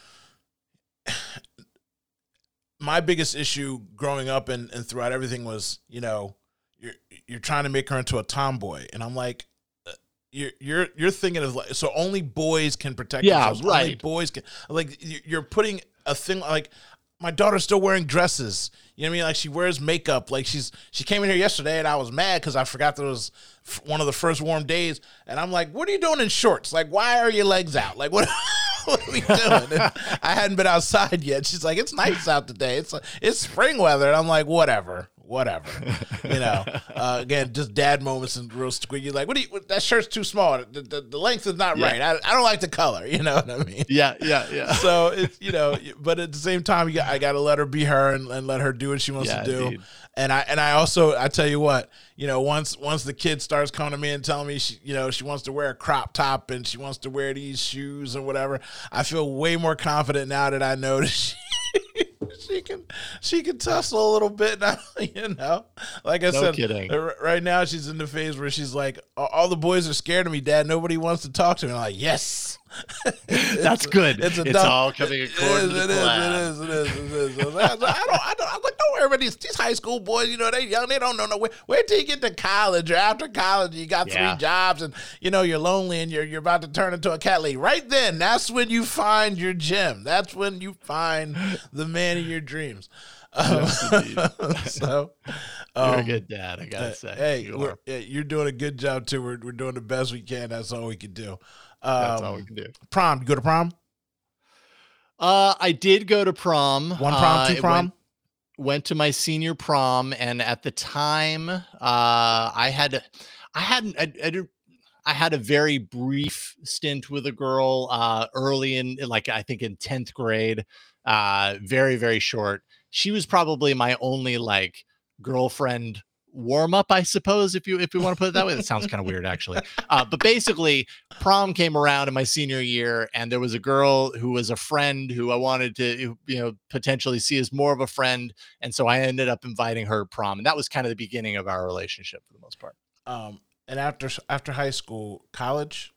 [SPEAKER 2] my biggest issue growing up and, and throughout everything was, you know, you're you're trying to make her into a tomboy, and I'm like, uh, you're you're you're thinking of like, so only boys can protect
[SPEAKER 3] yeah,
[SPEAKER 2] themselves.
[SPEAKER 3] right.
[SPEAKER 2] Only boys can, like you're putting a thing like my daughter's still wearing dresses. You know what I mean? Like she wears makeup. Like she's she came in here yesterday, and I was mad because I forgot that it was f- one of the first warm days, and I'm like, what are you doing in shorts? Like why are your legs out? Like what? What are we doing? And I hadn't been outside yet. She's like, it's nice out today. It's it's spring weather. And I'm like, whatever, whatever. You know, uh, again, just dad moments and real squid. You're like, what do you, that shirt's too small. The, the, the length is not yeah. right. I, I don't like the color. You know what I mean?
[SPEAKER 3] Yeah, yeah, yeah.
[SPEAKER 2] So, it's, you know, but at the same time, you got, I got to let her be her and, and let her do what she wants
[SPEAKER 3] yeah,
[SPEAKER 2] to do.
[SPEAKER 3] Dude.
[SPEAKER 2] And I and I also, I tell you what, you know, once once the kid starts coming to me and telling me, she, you know, she wants to wear a crop top and she wants to wear these shoes or whatever, I feel way more confident now that I know that she, she can she can tussle a little bit now, you know. Like I
[SPEAKER 3] no
[SPEAKER 2] said,
[SPEAKER 3] kidding.
[SPEAKER 2] right now she's in the phase where she's like, all the boys are scared of me, Dad. Nobody wants to talk to me. I'm like, yes.
[SPEAKER 3] That's good. It's, it's all coming according to
[SPEAKER 2] the plan. It is, it is, it is, it is. I don't, I don't, I'm like, don't worry about these, these high school boys, you know, they young, they don't know no way. Wait till you get to college or after college, you got three yeah. jobs and, you know, you're lonely and you're, you're about to turn into a cat lady. Right then, that's when you find your gem. That's when you find the man of your dreams. Um, so, um,
[SPEAKER 3] you're a good dad, I gotta uh, say.
[SPEAKER 2] Hey,
[SPEAKER 3] you
[SPEAKER 2] we're, yeah, you're doing a good job too. We're, we're doing the best we can. That's all we can do. Um,
[SPEAKER 3] That's all we can do.
[SPEAKER 2] Prom. You go to prom?
[SPEAKER 3] Uh, I did go to prom.
[SPEAKER 2] One prom, two
[SPEAKER 3] uh,
[SPEAKER 2] prom?
[SPEAKER 3] Went, went to my senior prom, and at the time, uh, I had, I hadn't, I, I, I had a very brief stint with a girl uh, early in, like I think in tenth grade. Uh, very very short. She was probably my only like girlfriend warm up, I suppose, if you if you want to put it that way. That sounds kind of weird, actually. Uh, but basically, prom came around in my senior year, and there was a girl who was a friend who I wanted to, you know, potentially see as more of a friend, and so I ended up inviting her to prom, and that was kind of the beginning of our relationship for the most part.
[SPEAKER 2] Um, and after after high school, college.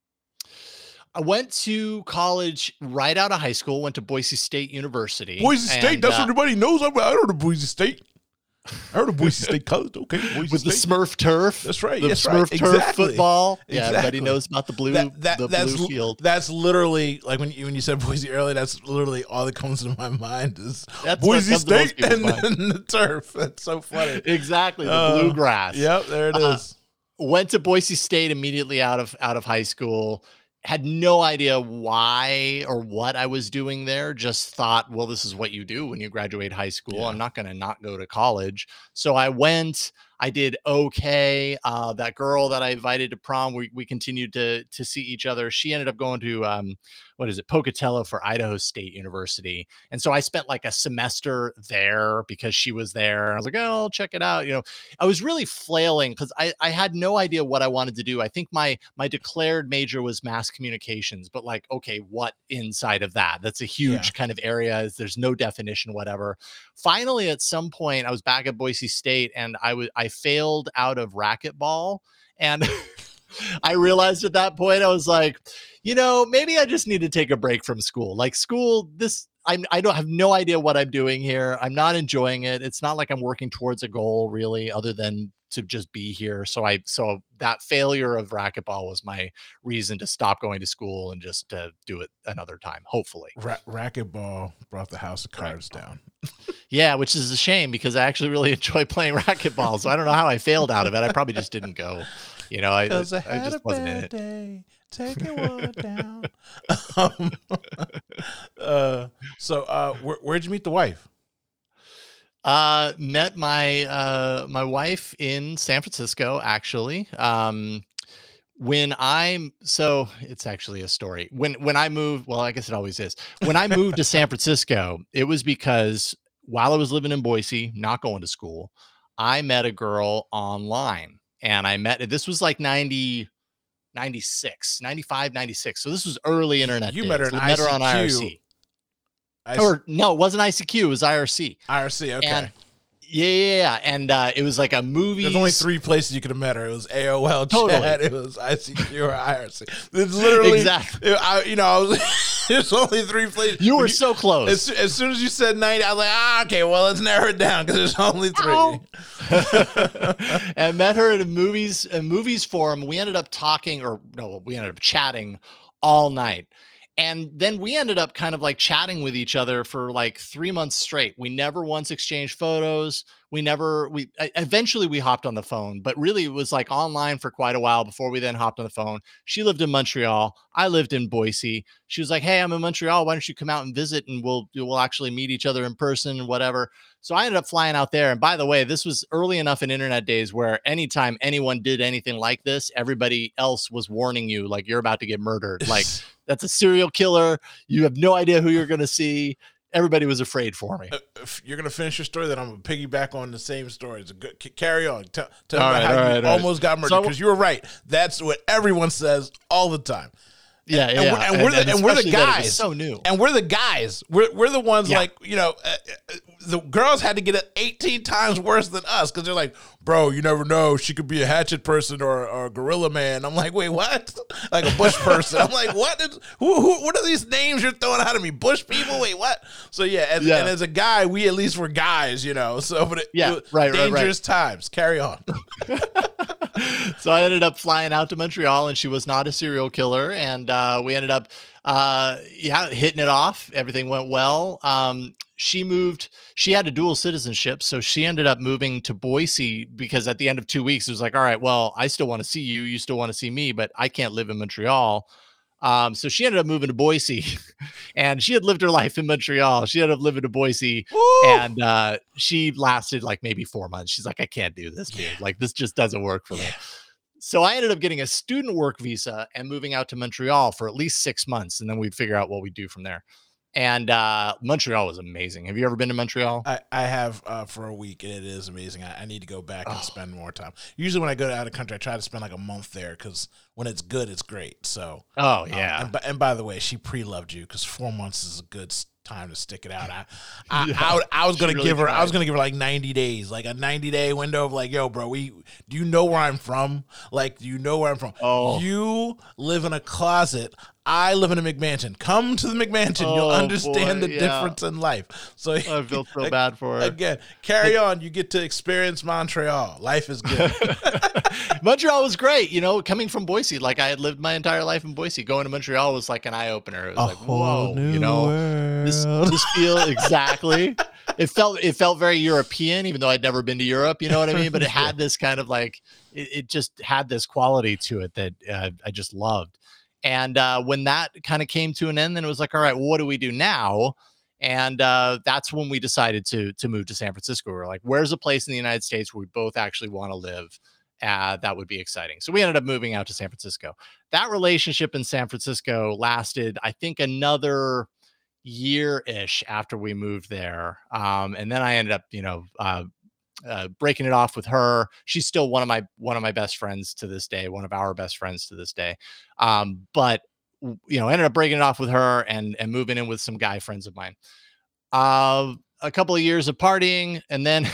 [SPEAKER 3] I went to college right out of high school. Went to Boise State University.
[SPEAKER 2] Boise State.
[SPEAKER 3] And,
[SPEAKER 2] that's
[SPEAKER 3] uh,
[SPEAKER 2] what everybody knows. I heard of Boise State. I heard of Boise State College. Okay, Boise
[SPEAKER 3] with
[SPEAKER 2] State.
[SPEAKER 3] the Smurf turf.
[SPEAKER 2] That's right.
[SPEAKER 3] The
[SPEAKER 2] That's
[SPEAKER 3] Smurf
[SPEAKER 2] right.
[SPEAKER 3] turf
[SPEAKER 2] Exactly.
[SPEAKER 3] football. Yeah,
[SPEAKER 2] Exactly.
[SPEAKER 3] everybody knows about the blue,
[SPEAKER 2] That, that,
[SPEAKER 3] the
[SPEAKER 2] that's,
[SPEAKER 3] blue field.
[SPEAKER 2] That's literally like when you, when you said Boise earlier. That's literally all that comes to my mind is
[SPEAKER 3] That's
[SPEAKER 2] Boise State and,
[SPEAKER 3] mind.
[SPEAKER 2] and the turf. That's so funny.
[SPEAKER 3] Exactly, the
[SPEAKER 2] Uh,
[SPEAKER 3] bluegrass.
[SPEAKER 2] Yep, there it
[SPEAKER 3] Uh,
[SPEAKER 2] is.
[SPEAKER 3] Went to Boise State immediately out of out of high school. Had no idea why or what I was doing there. Just thought, well, this is what you do when you graduate high school.
[SPEAKER 2] Yeah.
[SPEAKER 3] I'm not going to not go to college. So I went. I did okay. Uh, that girl that I invited to prom, we we continued to to see each other. She ended up going to um, what is it, Pocatello for Idaho State University, and so I spent like a semester there because she was there. I was like, oh, I'll check it out. You know, I was really flailing because I I had no idea what I wanted to do. I think my my declared major was mass communications, but like, okay, what inside of that? That's a huge
[SPEAKER 2] Yeah.
[SPEAKER 3] kind of area. There's no definition, whatever. Finally, at some point, I was back at Boise State, and I was I failed out of racquetball, and I realized at that point I was like, you know, maybe I just need to take a break from school. Like school, this I I don't have no idea what I'm doing here. I'm not enjoying it. It's not like I'm working towards a goal really, other than to just be here. So I so that failure of racquetball was my reason to stop going to school and just to do it another time, hopefully.
[SPEAKER 2] Ra- racquetball brought the house of cards down.
[SPEAKER 3] Yeah, which is a shame because I actually really enjoy playing racquetball. So I don't know how I failed out of it. I probably just didn't go. You know, I, I, I just wasn't in it.
[SPEAKER 2] Day, taking one down. um, uh, so, uh, where, where'd you meet the wife?
[SPEAKER 3] Uh, met my uh my wife in San Francisco, actually. Um, when I'm so it's actually a story. When when I moved, well, I guess it always is. When I moved to San Francisco, it was because while I was living in Boise, not going to school, I met a girl online. And I met, this was like ninety, ninety-six, ninety-five, ninety-six. So this was early internet.
[SPEAKER 2] You
[SPEAKER 3] days.
[SPEAKER 2] met her in
[SPEAKER 3] We met her on I R C.
[SPEAKER 2] I C.
[SPEAKER 3] Or no, it wasn't I C Q, it was I R C.
[SPEAKER 2] I R C, okay.
[SPEAKER 3] And yeah, yeah, yeah. And uh, it was like a movie.
[SPEAKER 2] There's only three places you could have met her. It was A O L
[SPEAKER 3] Totally.
[SPEAKER 2] chat, it was I C Q, or I R C. It's literally,
[SPEAKER 3] Exactly.
[SPEAKER 2] I, you know, I was, there's only three places.
[SPEAKER 3] You were
[SPEAKER 2] When
[SPEAKER 3] so close.
[SPEAKER 2] As, as soon as you said ninety, I was like, ah, okay, well, let's narrow it down because there's only three.
[SPEAKER 3] Ow. And met her at a movies a movies forum. We ended up talking, or no, we ended up chatting all night. And then we ended up kind of like chatting with each other for like three months straight. We never once exchanged photos. We never, we eventually we hopped on the phone, but really it was like online for quite a while before we then hopped on the phone. She lived in Montreal. I lived in Boise. She was like, hey, I'm in Montreal. Why don't you come out and visit and we'll, we'll actually meet each other in person and whatever. So I ended up flying out there. And by the way, this was early enough in internet days where anytime anyone did anything like this, everybody else was warning you, like you're about to get murdered. Like that's a serial killer. You have no idea who you're going to see. Everybody was afraid for me.
[SPEAKER 2] Uh, if you're gonna finish your story, then I'm gonna piggyback on the same story. It's a good c- carry on. Tell, tell
[SPEAKER 3] All
[SPEAKER 2] me
[SPEAKER 3] right,
[SPEAKER 2] how
[SPEAKER 3] all
[SPEAKER 2] you
[SPEAKER 3] right, all
[SPEAKER 2] almost got murdered
[SPEAKER 3] So-
[SPEAKER 2] because you were right. That's what everyone says all the time.
[SPEAKER 3] Yeah,
[SPEAKER 2] And
[SPEAKER 3] yeah.
[SPEAKER 2] we're- and we're the- and we're the
[SPEAKER 3] especially that it was
[SPEAKER 2] guys.
[SPEAKER 3] so new.
[SPEAKER 2] And we're the guys. We're we're the ones
[SPEAKER 3] Yeah.
[SPEAKER 2] like, you know, uh, uh, the girls had to get it eighteen times worse than us because they're like, bro, you never know. She could be a hatchet person or, or a gorilla man. I'm like, wait, what? Like a bush person. I'm like, what? Is, who, who, what are these names you're throwing out of me? Bush people? Wait, what? So yeah, as,
[SPEAKER 3] Yeah.
[SPEAKER 2] and as a guy, we at least were guys, you know. So, but it,
[SPEAKER 3] Yeah,
[SPEAKER 2] it was
[SPEAKER 3] right, right, right.
[SPEAKER 2] dangerous times. Carry on.
[SPEAKER 3] So I ended up flying out to Montreal, and she was not a serial killer. And uh, we ended up, uh, yeah, hitting it off. Everything went well. Um, she moved. She had a dual citizenship, so she ended up moving to Boise because at the end of two weeks, it was like, all right, well, I still want to see you. You still want to see me, but I can't live in Montreal. Um, so she ended up moving to Boise, and she had lived her life in Montreal. She ended up living to Boise,
[SPEAKER 2] Woo!
[SPEAKER 3] and uh, she lasted like maybe four months. She's like, I can't do this, dude. Like this just doesn't work for me. So I ended up getting a student work visa and moving out to Montreal for at least six months, and then we'd figure out what we do from there. And uh, Montreal was amazing. Have you ever been to Montreal?
[SPEAKER 2] I, I have uh, for a week, and it is amazing. I, I need to go back and oh. spend more time. Usually when I go out of the country, I try to spend like a month there because when it's good, it's great. So,
[SPEAKER 3] oh, yeah.
[SPEAKER 2] Um, and, and by the way, she pre-loved you because four months is a good time to stick it out. I I, yeah, I, I was going to really give her, tried. I was going to give her like ninety days, like a ninety day window of like, yo, bro, we, do you know where I'm from? Like, do you know where I'm from? Oh. You live in a closet. I live in a McMansion. Come to the McMansion. Oh, You'll understand boy, the yeah. difference in life. So
[SPEAKER 3] I feel so bad for her.
[SPEAKER 2] Again, carry on. You get to experience Montreal. Life is good.
[SPEAKER 3] Montreal was great. You know, coming from Boise, like I had lived my entire life in Boise. Going to Montreal was like an eye opener. It was
[SPEAKER 2] a
[SPEAKER 3] like, whoa, you know,
[SPEAKER 2] world.
[SPEAKER 3] this this feel exactly. It felt it felt very European, even though I'd never been to Europe. You know what I mean? But it had this kind of like it, it just had this quality to it that uh, I just loved. And uh, when that kind of came to an end, then it was like, all right, well, what do we do now? And uh, that's when we decided to to move to San Francisco. We we're like, where's a place in the United States where we both actually want to live? Uh, that would be exciting. So we ended up moving out to San Francisco. That relationship in San Francisco lasted, I think, another year-ish after we moved there. Um, and then I ended up, you know, uh, uh, breaking it off with her. She's still one of my one of my best friends to this day, one of our best friends to this day. Um, but you know, ended up breaking it off with her and and moving in with some guy friends of mine. Uh, a couple of years of partying, and then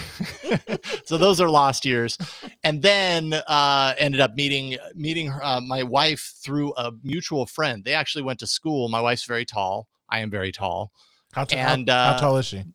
[SPEAKER 3] so those are lost years. And then uh, ended up meeting meeting uh, my wife through a mutual friend. They actually went to school. My wife's very tall. I am very tall.
[SPEAKER 2] How, t-
[SPEAKER 3] and,
[SPEAKER 2] how,
[SPEAKER 3] uh,
[SPEAKER 2] how tall is she?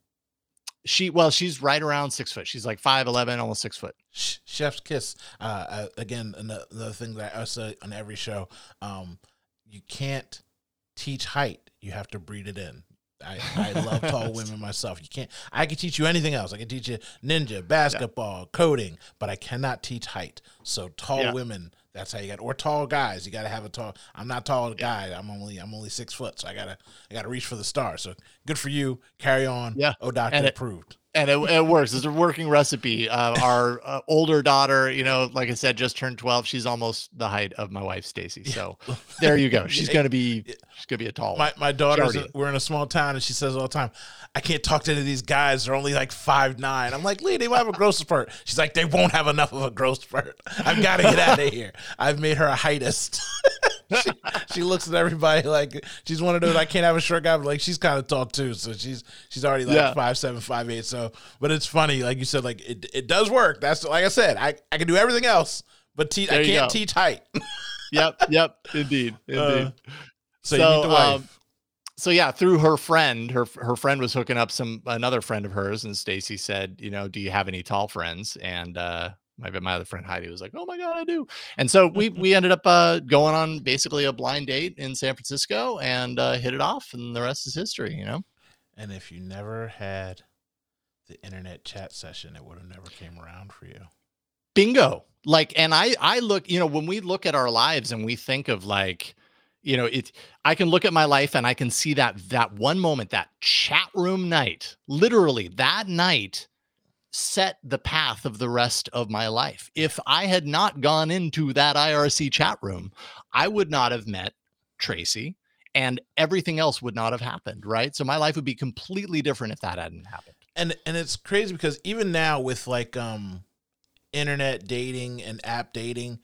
[SPEAKER 3] She, well, she's right around six foot. She's like five eleven, almost six foot.
[SPEAKER 2] Chef's kiss. Uh, uh, again, another, another thing that I say on every show, um, you can't teach height. You have to breed it in. I, I love tall women myself. You can't, I can teach you anything else. I can teach you ninja, basketball, yeah. coding, but I cannot teach height. So tall yeah. women, that's how you got, or tall guys. You got to have a tall, I'm not tall guy. I'm only, I'm only six foot. So I gotta, I gotta reach for the stars. So good for you. Carry on.
[SPEAKER 3] Yeah.
[SPEAKER 2] Oh, doctor approved.
[SPEAKER 3] And it, it works. It's a working recipe. Uh, our uh, older daughter, you know, like I said, just turned twelve. She's almost the height of my wife, Stacy. So there you go. She's gonna be, she's gonna be a tall.
[SPEAKER 2] My my daughter's, in, we're in a small town, and she says all the time, "I can't talk to any of these guys. They're only like five nine." I'm like, "Lee, they might have a growth spurt." She's like, "They won't have enough of a growth spurt. I've got to get out of here." I've made her a heightist. she, she looks at everybody like she's one of those I can't have a short guy, but like she's kind of tall too, so she's she's already like yeah. five seven, five eight. So, but it's funny, like you said, like it it does work. That's like I said, I, I can do everything else, but te- I can't teach height.
[SPEAKER 3] yep, yep, indeed, indeed. Uh,
[SPEAKER 2] so, so you meet the wife. Um,
[SPEAKER 3] so yeah, through her friend, her her friend was hooking up some another friend of hers, and Stacy said, you know, do you have any tall friends? And uh, My my other friend Heidi was like, "Oh my God, I do!" And so we we ended up uh, going on basically a blind date in San Francisco and uh, hit it off, and the rest is history, you know.
[SPEAKER 2] And if you never had the internet chat session, it would have never came around for you.
[SPEAKER 3] Bingo! Like, and I I look, you know, when we look at our lives and we think of like, you know, it. I can look at my life and I can see that that one moment, that chat room night, literally that night, set the path of the rest of my life. If I had not gone into that I R C chat room, I would not have met Tracy and everything else would not have happened, right? So my life would be completely different if that hadn't happened.
[SPEAKER 2] And and it's crazy because even now with like um internet dating and app dating,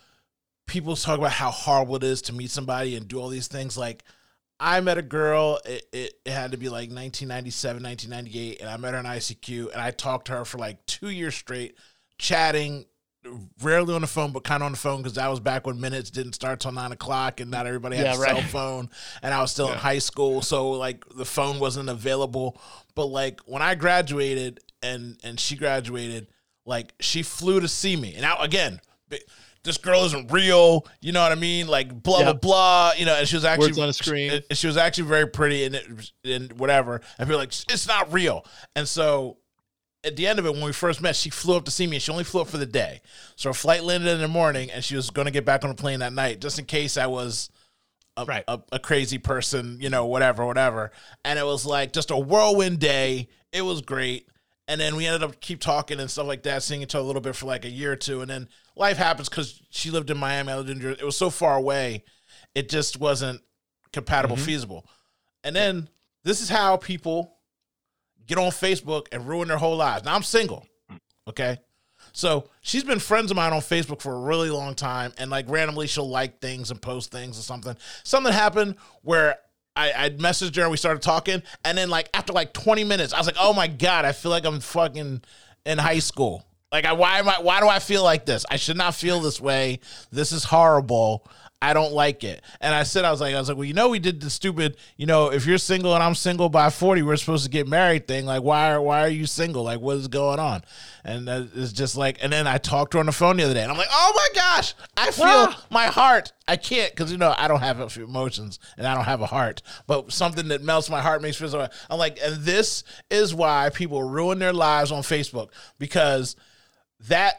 [SPEAKER 2] people talk about how horrible it is to meet somebody and do all these things. Like I met a girl, it, it, it had to be like nineteen ninety-seven, nineteen ninety-eight, and I met her in I C Q, and I talked to her for like two years straight, chatting, rarely on the phone, but kind of on the phone because that was back when minutes didn't start till nine o'clock, and not everybody had yeah, a right. cell phone, and I was still yeah. in high school, so like the phone wasn't available. But like when I graduated and, and she graduated, like she flew to see me. And now, again, this girl isn't real, you know what I mean? Like blah, yep. blah, blah, you know, and she was actually,
[SPEAKER 3] words on a screen.
[SPEAKER 2] She, she was actually very pretty and, it, and whatever. And people were like, it's not real. And so at the end of it, when we first met, she flew up to see me and she only flew up for the day. So her flight landed in the morning and she was going to get back on the plane that night, just in case I was a,
[SPEAKER 3] right.
[SPEAKER 2] a, a crazy person, you know, whatever, whatever. And it was like just a whirlwind day. It was great. And then we ended up keep talking and stuff like that, seeing each other a little bit for like a year or two. And then life happens because she lived in Miami. I lived in Jersey. It was so far away. It just wasn't compatible, mm-hmm. feasible. And then this is how people get on Facebook and ruin their whole lives. Now I'm single. Okay. So she's been friends of mine on Facebook for a really long time. And like randomly she'll like things and post things or something. Something happened where I, I messaged her and we started talking. And then like after like twenty minutes, I was like, oh my God, I feel like I'm fucking in high school. Like, I, why am I, why do I feel like this? I should not feel this way. This is horrible. I don't like it. And I said, I was like, I was like, well, you know, we did the stupid, you know, if you're single and I'm single by forty, we're supposed to get married thing. Like, why are, why are you single? Like, what is going on? And uh, it's just like, and then I talked to her on the phone the other day and I'm like, oh my gosh, I feel ah. my heart. I can't, cause you know, I don't have emotions and I don't have a heart, but something that melts my heart makes me feel so. I'm like, and this is why people ruin their lives on Facebook, because that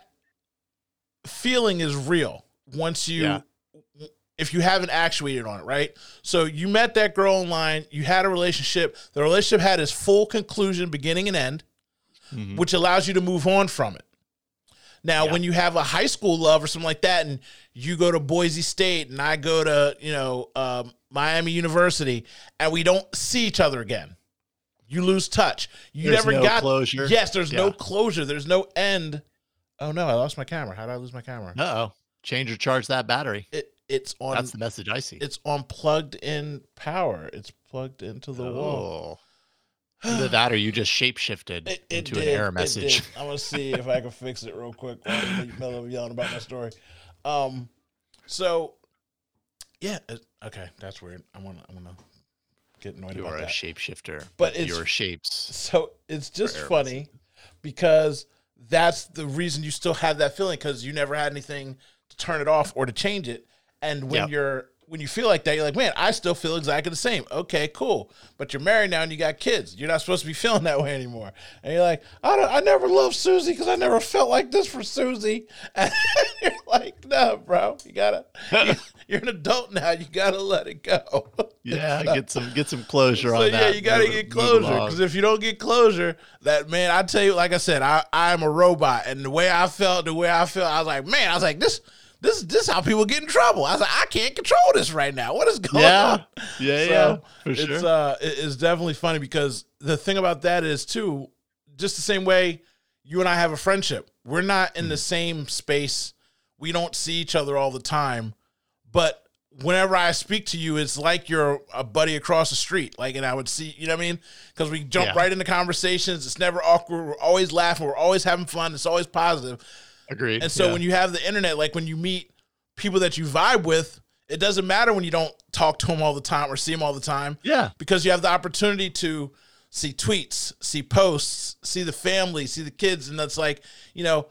[SPEAKER 2] feeling is real once you, yeah. if you haven't actuated on it, right? So you met that girl online, you had a relationship, the relationship had its full conclusion, beginning and end, mm-hmm. which allows you to move on from it. Now, yeah. when you have a high school love or something like that, and you go to Boise State and I go to, you know, um, Miami University, and we don't see each other again, you lose touch. You
[SPEAKER 3] there's
[SPEAKER 2] never
[SPEAKER 3] no
[SPEAKER 2] got
[SPEAKER 3] closure.
[SPEAKER 2] Yes, there's
[SPEAKER 3] yeah.
[SPEAKER 2] no closure. There's no end. Oh no, I lost my camera. How did I lose my camera?
[SPEAKER 3] Uh-oh. Change or charge that battery.
[SPEAKER 2] It it's on
[SPEAKER 3] That's the message I see.
[SPEAKER 2] It's on plugged in power. It's plugged into the oh. wall.
[SPEAKER 3] Either that or you just shapeshifted
[SPEAKER 2] it, it
[SPEAKER 3] into
[SPEAKER 2] did,
[SPEAKER 3] an error message.
[SPEAKER 2] I'm gonna see if I can fix it real quick while I'm in the middle of yelling about my story. Um so yeah, it, okay, that's weird. I'm gonna I'm gonna get annoyed
[SPEAKER 3] you
[SPEAKER 2] about that.
[SPEAKER 3] You are a shapeshifter.
[SPEAKER 2] But it's
[SPEAKER 3] your shapes.
[SPEAKER 2] So it's just funny message. Because that's the reason you still have that feeling, because you never had anything to turn it off or to change it. And when yep. you're when you feel like that, you're like, man, I still feel exactly the same. Okay, cool. But you're married now and you got kids. You're not supposed to be feeling that way anymore. And you're like, I don't, I never loved Susie because I never felt like this for Susie. And you're like, no, bro, you gotta. You, you're an adult now. You gotta let it go.
[SPEAKER 3] Yeah, get some get some closure
[SPEAKER 2] so,
[SPEAKER 3] on
[SPEAKER 2] yeah,
[SPEAKER 3] that.
[SPEAKER 2] Yeah, you gotta get closure, because if you don't get closure, that man, I tell you, like I said, I I'm a robot, and the way I felt, the way I felt, I was like, man, I was like, this. This, this is how people get in trouble. I was like, I can't control this right now. What is going
[SPEAKER 3] yeah.
[SPEAKER 2] on?
[SPEAKER 3] Yeah,
[SPEAKER 2] so
[SPEAKER 3] yeah, for
[SPEAKER 2] it's,
[SPEAKER 3] sure.
[SPEAKER 2] Uh, it's definitely funny, because the thing about that is, too, just the same way you and I have a friendship. We're not in mm. the same space. We don't see each other all the time. But whenever I speak to you, it's like you're a buddy across the street. Like, and I would see, you know what I mean? Because we jump yeah. right into conversations. It's never awkward. We're always laughing. We're always having fun. It's always positive.
[SPEAKER 3] Agreed.
[SPEAKER 2] And so
[SPEAKER 3] yeah.
[SPEAKER 2] when you have the internet, like when you meet people that you vibe with, it doesn't matter when you don't talk to them all the time or see them all the time.
[SPEAKER 3] Yeah.
[SPEAKER 2] Because you have the opportunity to see tweets, see posts, see the family, see the kids. And that's like, you know,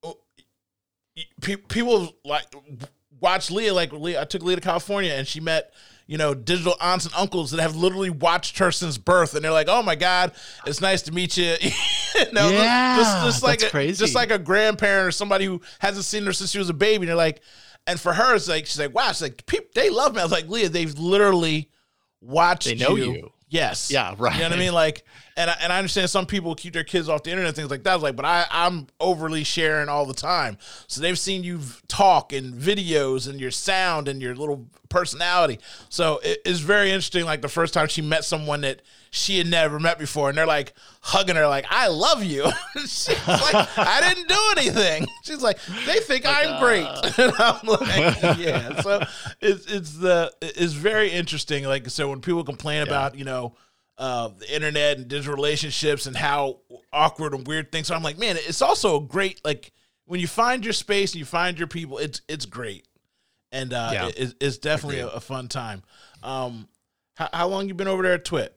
[SPEAKER 2] pe- people like watch Leah. Like Leah, I took Leah to California and she met, you know, digital aunts and uncles that have literally watched her since birth, and they're like, "Oh my God, it's nice to meet you." you know,
[SPEAKER 3] yeah,
[SPEAKER 2] just, just like
[SPEAKER 3] that's
[SPEAKER 2] a,
[SPEAKER 3] crazy.
[SPEAKER 2] Just like a grandparent or somebody who hasn't seen her since she was a baby. And they're like, and for her, it's like she's like, "Wow," she's like, "People, they love me." I was like, "Leah, they've literally watched
[SPEAKER 3] they know
[SPEAKER 2] you."
[SPEAKER 3] you.
[SPEAKER 2] Yes.
[SPEAKER 3] Yeah. Right.
[SPEAKER 2] You know what I mean? Like, and I, and I understand some people keep their kids off the internet, things like that. I was like, but I, I'm overly sharing all the time. So they've seen you talk and videos and your sound and your little personality. So it, it's very interesting. Like the first time she met someone that she had never met before, and they're like hugging her, like, "I love you." She's like, "I didn't do anything." She's like, "They think like, I'm uh... great." And I'm like, yeah. So it's it's the it's very interesting. Like, so when people complain yeah. about, you know, uh, the internet and digital relationships and how awkward and weird things are, I'm like, man, it's also a great, like, when you find your space and you find your people, it's it's great. And uh, yeah. it, it's definitely a, a fun time. Um, how, how long you been over there at Twit?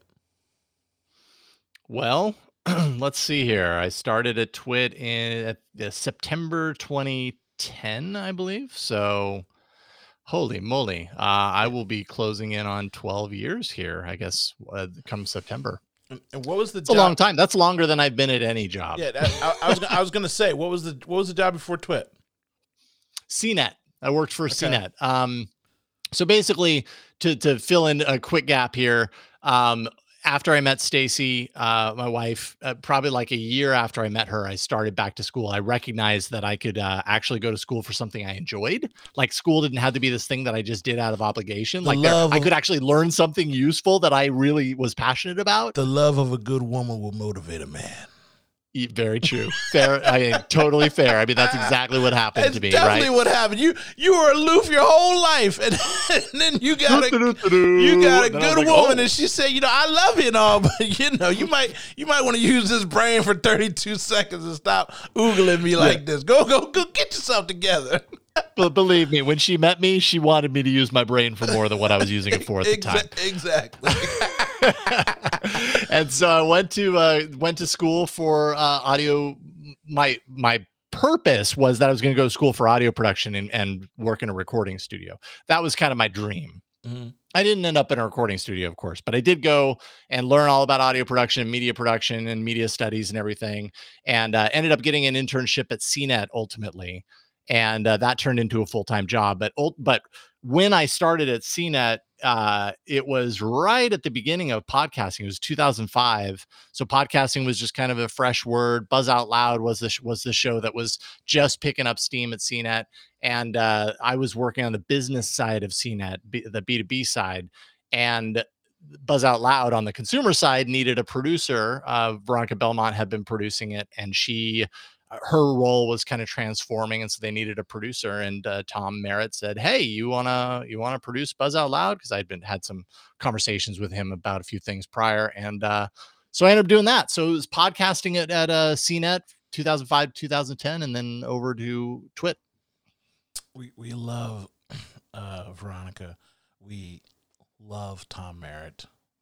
[SPEAKER 3] Well, let's see here. I started at Twit in uh, September twenty ten, I believe. So, holy moly. Uh, I will be closing in on twelve years here, I guess, uh, come September.
[SPEAKER 2] And, and what was the
[SPEAKER 3] it's
[SPEAKER 2] job?
[SPEAKER 3] a long time. That's longer than I've been at any job.
[SPEAKER 2] Yeah, that, I, I was I was going to say, what was the what was the job before Twit?
[SPEAKER 3] C net. I worked for
[SPEAKER 2] okay.
[SPEAKER 3] C net. Um, so basically, to to fill in a quick gap here, um, after I met Stacy, uh, my wife, uh, probably like a year after I met her, I started back to school. I recognized that I could uh, actually go to school for something I enjoyed. Like school didn't have to be this thing that I just did out of obligation.
[SPEAKER 2] The
[SPEAKER 3] like there,
[SPEAKER 2] love
[SPEAKER 3] I
[SPEAKER 2] of-
[SPEAKER 3] could actually learn something useful that I really was passionate about.
[SPEAKER 2] The love of a good woman will motivate a man.
[SPEAKER 3] E- Very true. Fair. I mean, totally fair. I mean, that's exactly what happened
[SPEAKER 2] That's
[SPEAKER 3] to me,
[SPEAKER 2] definitely
[SPEAKER 3] right?
[SPEAKER 2] what happened. You you were aloof your whole life, and, and then you got a you got a
[SPEAKER 3] Then I was
[SPEAKER 2] good
[SPEAKER 3] like,
[SPEAKER 2] woman,
[SPEAKER 3] oh.
[SPEAKER 2] and she said, you know, I love you and all, but you know, you might you might want to use this brain for thirty-two seconds and stop oogling me like
[SPEAKER 3] Yeah.
[SPEAKER 2] this. Go go go, get yourself together.
[SPEAKER 3] But believe me, when she met me, she wanted me to use my brain for more than what I was using it for at the time.
[SPEAKER 2] Exa- exactly.
[SPEAKER 3] And so I went to uh, went to school for uh, audio. My my purpose was that I was going to go to school for audio production and, and work in a recording studio. That was kind of my dream.
[SPEAKER 2] Mhm.
[SPEAKER 3] I didn't end up in a recording studio, of course, but I did go and learn all about audio production and media production and media studies and everything, and uh, ended up getting an internship at C net ultimately, and uh, that turned into a full time job. But ult- but when I started at C net, uh, it was right at the beginning of podcasting. It was two thousand five, so podcasting was just kind of a fresh word. Buzz Out Loud was the sh- was the show that was just picking up steam at C net. And uh, I was working on the business side of C net, B- the B two B side, and Buzz Out Loud on the consumer side needed a producer. Uh, Veronica Belmont had been producing it, and she, uh, her role was kind of transforming, and so they needed a producer. And uh, Tom Merritt said, "Hey, you wanna you wanna produce Buzz Out Loud?" Because I'd been had some conversations with him about a few things prior, and uh, so I ended up doing that. So it was podcasting at at uh, C net two thousand five, two thousand ten, and then over to Twit.
[SPEAKER 2] We we love uh, Veronica. We love Tom Merritt.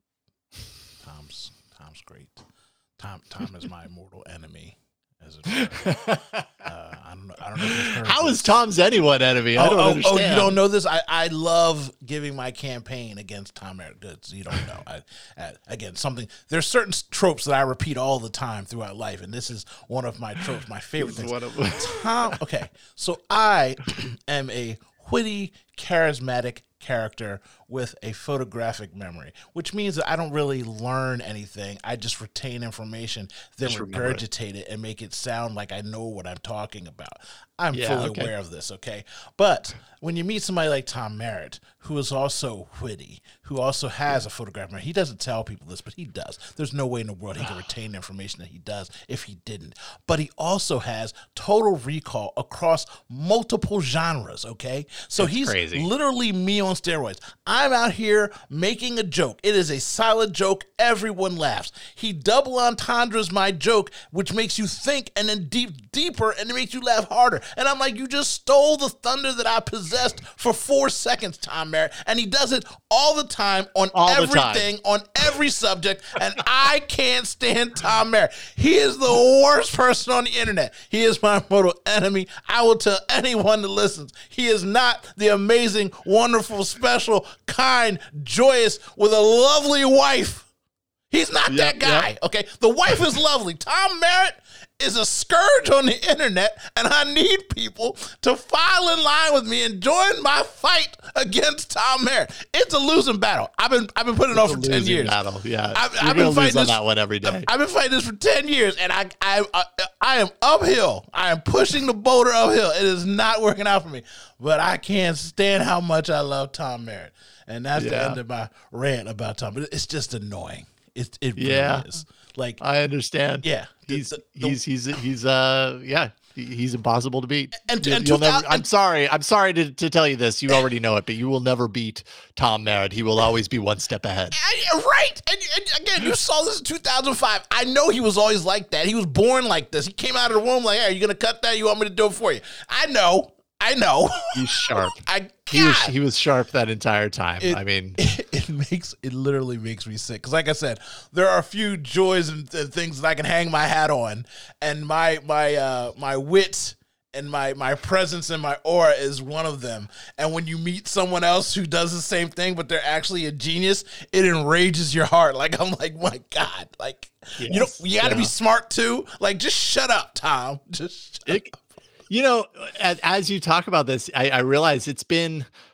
[SPEAKER 2] Tom's Tom's great. Tom Tom is my mortal enemy, as it were. Uh, I don't know. I don't know. If you've heard
[SPEAKER 3] How
[SPEAKER 2] this.
[SPEAKER 3] is Tom's anyone enemy? I
[SPEAKER 2] Oh,
[SPEAKER 3] don't
[SPEAKER 2] oh,
[SPEAKER 3] understand.
[SPEAKER 2] oh, you don't know this? I, I love giving my campaign against Tom Merritt Goods. You don't know. I, I, again, something. There's certain tropes that I repeat all the time throughout life, and this is one of my tropes, my favorite things.
[SPEAKER 3] One of them.
[SPEAKER 2] Tom. Okay, so I am a witty, charismatic character with a photographic memory, which means that I don't really learn anything. I just retain information, then
[SPEAKER 3] Just remember it.
[SPEAKER 2] regurgitate it and make it sound like I know what I'm talking about. I'm
[SPEAKER 3] Yeah,
[SPEAKER 2] fully
[SPEAKER 3] okay.
[SPEAKER 2] aware of this, okay? But when you meet somebody like Tom Merritt, who is also witty, who also has a photograph memory, he doesn't tell people this, but he does. There's no way in the world he can retain the information that he does if he didn't. But he also has total recall across multiple genres, okay? So
[SPEAKER 3] It's
[SPEAKER 2] he's
[SPEAKER 3] crazy.
[SPEAKER 2] literally me on steroids. I'm out here making a joke. It is a solid joke. Everyone laughs. He double entendres my joke, which makes you think and then deep deeper, and it makes you laugh harder. And I'm like, you just stole the thunder that I possessed for four seconds, Tom Merritt. And he does it all the time on
[SPEAKER 3] All the time.
[SPEAKER 2] everything, on every subject. And I can't stand Tom Merritt. He is the worst person on the internet. He is my mortal enemy. I will tell anyone that listens, he is not the amazing, wonderful, special, kind, joyous, with a lovely wife. He's not
[SPEAKER 3] Yep,
[SPEAKER 2] that guy,
[SPEAKER 3] yep.
[SPEAKER 2] okay? The wife is lovely. Tom Merritt is a scourge on the internet, and I need people to file in line with me and join my fight against Tom Merritt. It's a losing battle. I've been I've been putting it on for
[SPEAKER 3] It's a
[SPEAKER 2] ten
[SPEAKER 3] losing
[SPEAKER 2] years.
[SPEAKER 3] Battle. Yeah,
[SPEAKER 2] I've-
[SPEAKER 3] You're
[SPEAKER 2] I've been
[SPEAKER 3] gonna lose
[SPEAKER 2] fighting
[SPEAKER 3] on
[SPEAKER 2] this-
[SPEAKER 3] that one every day.
[SPEAKER 2] I've been fighting this for ten years, and I, I, I, I am uphill. I am pushing the boulder uphill. It is not working out for me, but I can't stand how much I love Tom Merritt. And that's the
[SPEAKER 3] Yeah.
[SPEAKER 2] end of my rant about Tom. But it's just annoying. It, it really
[SPEAKER 3] Yeah.
[SPEAKER 2] is. Like,
[SPEAKER 3] I understand.
[SPEAKER 2] yeah. the-
[SPEAKER 3] He's
[SPEAKER 2] the- the-
[SPEAKER 3] he's he's he's uh yeah he- he's impossible to beat.
[SPEAKER 2] And-
[SPEAKER 3] You-
[SPEAKER 2] and
[SPEAKER 3] you'll
[SPEAKER 2] two thou-
[SPEAKER 3] never, I'm sorry. I'm sorry to, to tell you this. You already know it, but you will never beat Tom Merritt. He will always be one step ahead.
[SPEAKER 2] I, right. And, and again, you saw this in two thousand five. I know he was always like that. He was born like this. He came out of the womb like, hey, are you going to cut that? You want me to do it for you? I know. I know.
[SPEAKER 3] He's sharp.
[SPEAKER 2] I
[SPEAKER 3] He was
[SPEAKER 2] God.
[SPEAKER 3] he was sharp that entire time.
[SPEAKER 2] It-
[SPEAKER 3] I mean,
[SPEAKER 2] it, it makes it literally makes me sick because, like I said, there are a few joys and, and things that I can hang my hat on, and my my uh, my wit and my my presence and my aura is one of them. And when you meet someone else who does the same thing, but they're actually a genius, it enrages your heart. Like I'm like, my God, like you know,
[SPEAKER 3] Yes.
[SPEAKER 2] you got to be
[SPEAKER 3] Yeah.
[SPEAKER 2] smart too. Like just shut up, Tom. Just shut
[SPEAKER 3] it, you know, as, as you talk about this, I, I realize it's been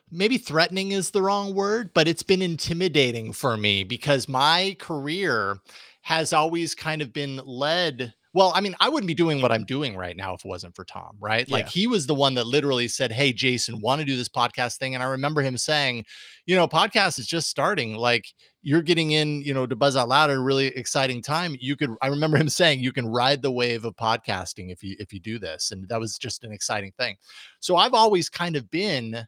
[SPEAKER 3] maybe threatening is the wrong word, but it's been intimidating for me because my career has always kind of been led. Well, I mean, I wouldn't be doing what I'm doing right now if it wasn't for Tom, right?
[SPEAKER 2] Yeah.
[SPEAKER 3] Like he was the one that literally said, "Hey, Jason, want to do this podcast thing?" And I remember him saying, you know, podcast is just starting. Like you're getting in, you know, to Buzz Out Loud at a really exciting time. You could, I remember him saying, you can ride the wave of podcasting if you, if you do this. And that was just an exciting thing. So I've always kind of been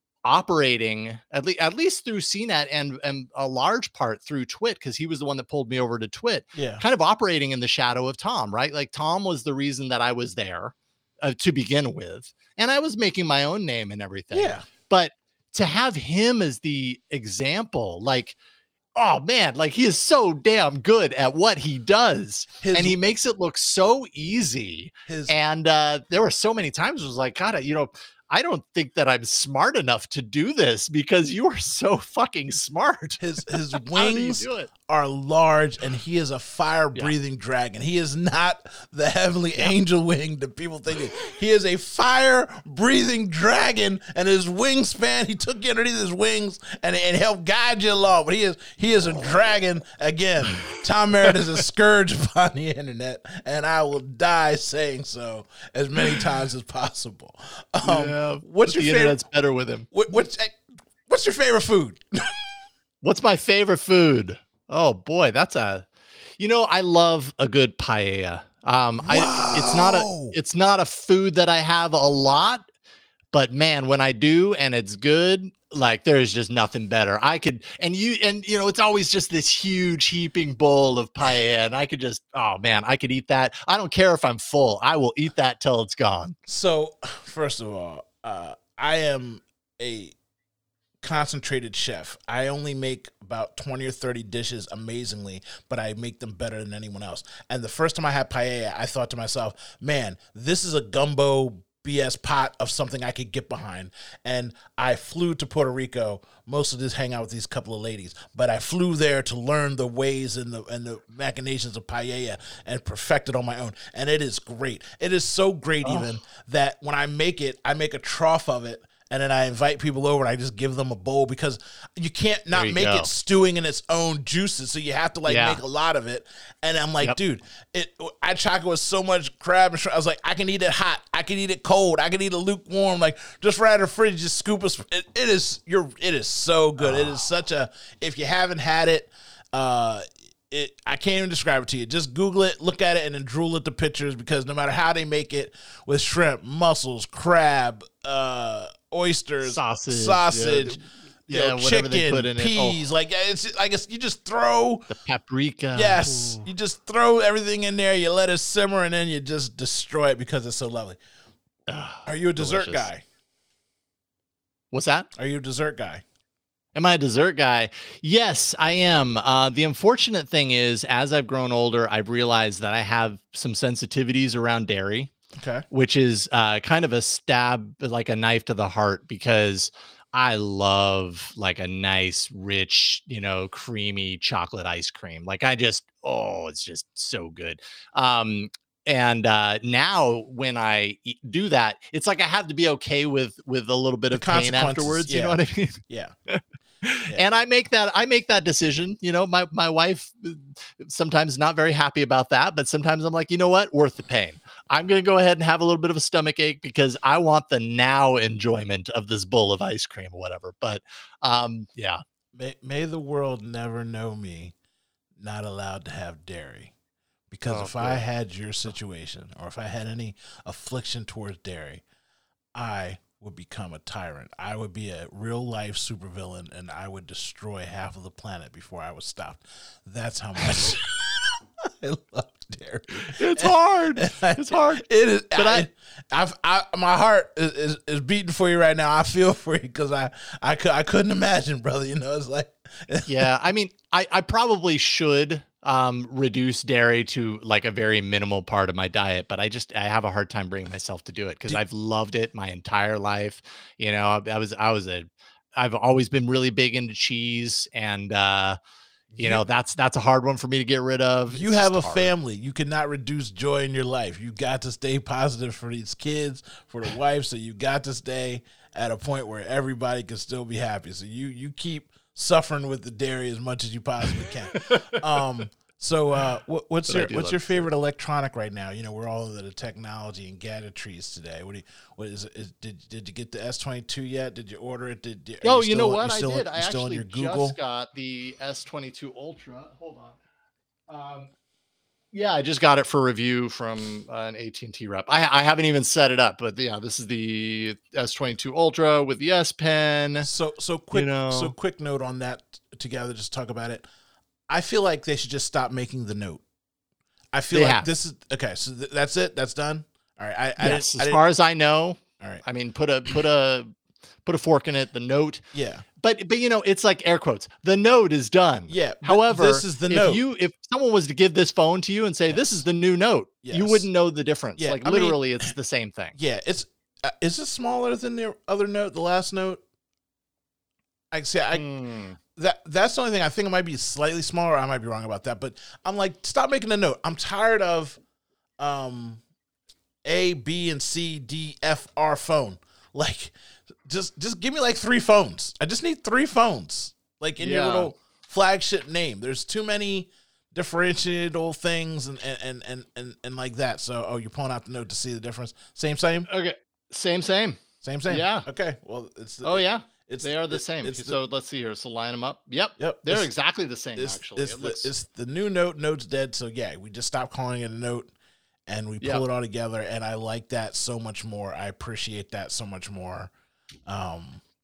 [SPEAKER 3] operating at least at least through C net and and a large part through Twit, because he was the one that pulled me over to Twit.
[SPEAKER 2] Yeah,
[SPEAKER 3] kind of operating in the shadow of Tom, right? Like Tom was the reason that I was there uh, to begin with, and I was making my own name and everything.
[SPEAKER 2] Yeah,
[SPEAKER 3] but to have him as the example, like, oh man, like he is so damn good at what he does, his, and he makes it look so easy. His, and uh there were so many times it was like, God, you know, I don't think that I'm smart enough to do this because you are so fucking smart.
[SPEAKER 2] His his wings are large, and he is a fire-breathing yeah. dragon. He is not the heavenly yeah. angel wing that people think. He is a fire-breathing dragon, and his wingspan, he took you underneath his wings and, and helped guide you along. But he is he is a dragon. Again, Tom Merritt is a scourge upon the internet, and I will die saying so as many times as possible. Um,
[SPEAKER 3] yeah.
[SPEAKER 2] What's your
[SPEAKER 3] the
[SPEAKER 2] favorite?
[SPEAKER 3] Internet's better with him.
[SPEAKER 2] What, what's what's your favorite food?
[SPEAKER 3] What's my favorite food? Oh boy, that's a. You know, I love a good paella. Um,
[SPEAKER 2] Wow.
[SPEAKER 3] I it's not a it's not a food that I have a lot, but man, when I do and it's good, like there's just nothing better. I could and you and you know, it's always just this huge heaping bowl of paella, and I could just oh man, I could eat that. I don't care if I'm full. I will eat that till it's gone.
[SPEAKER 2] So, first of all, uh, I am a concentrated chef. I only make about twenty or thirty dishes amazingly, but I make them better than anyone else. And the first time I had paella, I thought to myself, man, this is a gumbo B S pot of something I could get behind. And I flew to Puerto Rico, mostly just hang out with these couple of ladies, but I flew there to learn the ways and the and the machinations of paella and perfect it on my own. And it is great. It is so great oh. even that when I make it, I make a trough of it, and then I invite people over and I just give them a bowl, because you can't not you make go. it stewing in its own juices. So you have to like yeah. make a lot of it. And I'm like, yep. dude, it, I tried with so much crab and shrimp. I was like, I can eat it hot. I can eat it cold. I can eat it lukewarm. Like just right out of the fridge, just scoop us. It, it is, you're, it is so good. Oh. It is such a, if you haven't had it, uh, It, I can't even describe it to you. Just Google it, look at it, and then drool at the pictures, because no matter how they make it with shrimp, mussels, crab, uh, oysters,
[SPEAKER 3] sausage,
[SPEAKER 2] sausage,
[SPEAKER 3] yeah,
[SPEAKER 2] you know,
[SPEAKER 3] yeah
[SPEAKER 2] chicken,
[SPEAKER 3] they put in
[SPEAKER 2] peas,
[SPEAKER 3] it. Oh.
[SPEAKER 2] like it's I guess you just throw
[SPEAKER 3] the paprika.
[SPEAKER 2] Yes, Ooh. You just throw everything in there. You let it simmer, and then you just destroy it because it's so lovely.
[SPEAKER 3] Oh,
[SPEAKER 2] Are you a dessert
[SPEAKER 3] delicious.
[SPEAKER 2] guy?
[SPEAKER 3] What's that?
[SPEAKER 2] Are you a dessert guy?
[SPEAKER 3] Am I a dessert guy? Yes, I am. Uh, the unfortunate thing is, as I've grown older, I've realized that I have some sensitivities around dairy.
[SPEAKER 2] Okay.
[SPEAKER 3] Which is uh, kind of a stab, like a knife to the heart, because I love like a nice, rich, you know, creamy chocolate ice cream. Like I just, oh, it's just so good. Um, and uh, now when I eat, do that, it's like I have to be okay with with a little bit
[SPEAKER 2] the
[SPEAKER 3] of pain afterwards.
[SPEAKER 2] Yeah.
[SPEAKER 3] You know what I mean?
[SPEAKER 2] Yeah.
[SPEAKER 3] Yeah. And I make that I make that decision. You know, my my wife sometimes not very happy about that, but sometimes I'm like, you know what, worth the pain. I'm going to go ahead and have a little bit of a stomach ache because I want the now enjoyment of this bowl of ice cream or whatever. But um, yeah,
[SPEAKER 2] may, may the world never know me not allowed to have dairy, because oh, if boy. I had your situation, or if I had any affliction towards dairy, I would become a tyrant. I would be a real life supervillain, and I would destroy half of the planet before I was stopped. That's how much I love dairy.
[SPEAKER 3] It's hard. It's hard.
[SPEAKER 2] It is.
[SPEAKER 3] But I,
[SPEAKER 2] I, I've, I, my heart is, is, is beating for you right now. I feel for you, because I, I, could, I couldn't imagine, brother. You know, it's like,
[SPEAKER 3] yeah. I mean, I, I probably should um reduce dairy to like a very minimal part of my diet, but I just I have a hard time bringing myself to do it, because I've loved it my entire life. You know, I, I was I was a I've always been really big into cheese, and uh you know, that's that's a hard one for me to get rid of.
[SPEAKER 2] You have a family. You cannot reduce joy in your life. You got to stay positive for these kids, for the wife. So you got to stay. at a point where everybody can still be happy. So you you keep suffering with the dairy as much as you possibly can. um, so uh, what, what's but your what's your favorite electronic right now? You know, we're all into the technology and gadgetries today. What do you, what is, is did did you get the S twenty-two yet? Did you order it? Did, did
[SPEAKER 3] oh, you,
[SPEAKER 2] you
[SPEAKER 3] know what?
[SPEAKER 2] still,
[SPEAKER 3] I did.
[SPEAKER 2] I
[SPEAKER 3] actually
[SPEAKER 2] your
[SPEAKER 3] just got the S twenty-two Ultra. Hold on. Um, yeah, I just got it for review from uh, an A T and T rep. I, I haven't even set it up, but yeah, this is the S twenty-two Ultra with the S Pen.
[SPEAKER 2] So so quick
[SPEAKER 3] you know.
[SPEAKER 2] so quick note on that together. Just talk about it. I feel like they should just stop making the Note. I feel
[SPEAKER 3] they
[SPEAKER 2] like
[SPEAKER 3] have.
[SPEAKER 2] this is okay. So th- that's it. That's done. All right. I, I
[SPEAKER 3] yes,
[SPEAKER 2] as
[SPEAKER 3] I far as I know.
[SPEAKER 2] All right.
[SPEAKER 3] I mean, put a put a put a fork in it. The Note.
[SPEAKER 2] Yeah.
[SPEAKER 3] But but you know, it's like air quotes. The Note is done.
[SPEAKER 2] Yeah.
[SPEAKER 3] However,
[SPEAKER 2] this is the
[SPEAKER 3] if
[SPEAKER 2] Note.
[SPEAKER 3] you if someone was to give this phone to you and say
[SPEAKER 2] yes.
[SPEAKER 3] this is the new Note,
[SPEAKER 2] yes.
[SPEAKER 3] you wouldn't know the difference.
[SPEAKER 2] Yeah,
[SPEAKER 3] like
[SPEAKER 2] I
[SPEAKER 3] literally,
[SPEAKER 2] mean,
[SPEAKER 3] it's the same thing.
[SPEAKER 2] Yeah. It's uh, is it smaller than the other Note? The last Note. I see. I
[SPEAKER 3] mm.
[SPEAKER 2] that that's the only thing. I think it might be slightly smaller. I might be wrong about that. But I'm like, stop making a Note. I'm tired of um A, B, and C, D, F, R phone. Like, just just give me like three phones. I just need three phones. Like in
[SPEAKER 3] yeah.
[SPEAKER 2] your little flagship name. There's too many differentiated old things and and, and and and and like that. So oh, you're pulling out the Note to see the difference. Same, same?
[SPEAKER 3] Okay. Same, same.
[SPEAKER 2] Same, same.
[SPEAKER 3] Yeah.
[SPEAKER 2] Okay. Well, it's
[SPEAKER 3] oh yeah.
[SPEAKER 2] It's
[SPEAKER 3] they are the
[SPEAKER 2] it,
[SPEAKER 3] same. So
[SPEAKER 2] the,
[SPEAKER 3] let's see here. So line them up. Yep.
[SPEAKER 2] Yep.
[SPEAKER 3] They're
[SPEAKER 2] it's,
[SPEAKER 3] exactly the same.
[SPEAKER 2] It's,
[SPEAKER 3] actually,
[SPEAKER 2] it's,
[SPEAKER 3] it
[SPEAKER 2] the,
[SPEAKER 3] looks...
[SPEAKER 2] it's the new Note. Note's dead. So yeah, we just stopped calling it a Note, and we pull
[SPEAKER 3] yep.
[SPEAKER 2] it all together. And I like that so much more. I appreciate that so much more. Um.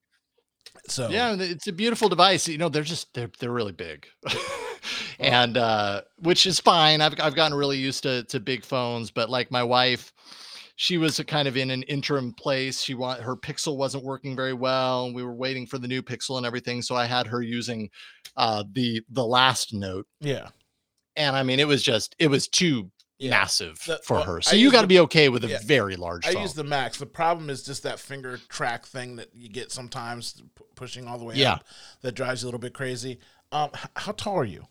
[SPEAKER 2] So
[SPEAKER 3] yeah, it's a beautiful device. You know, they're just they're they're really big, and uh, which is fine. I've I've gotten really used to to big phones, but like my wife. She was kind of in an interim place. She want her Pixel wasn't working very well. We were waiting for the new Pixel and everything. So I had her using uh, the the last Note.
[SPEAKER 2] Yeah.
[SPEAKER 3] And I mean, it was just it was too yeah. massive the, for
[SPEAKER 2] well,
[SPEAKER 3] her. So I you got to be okay with a yeah, very large phone.
[SPEAKER 2] I use the Max. The problem is just that finger track thing that you get sometimes p- pushing all the way
[SPEAKER 3] yeah.
[SPEAKER 2] up that drives you a little bit crazy. Um, h- how tall are you?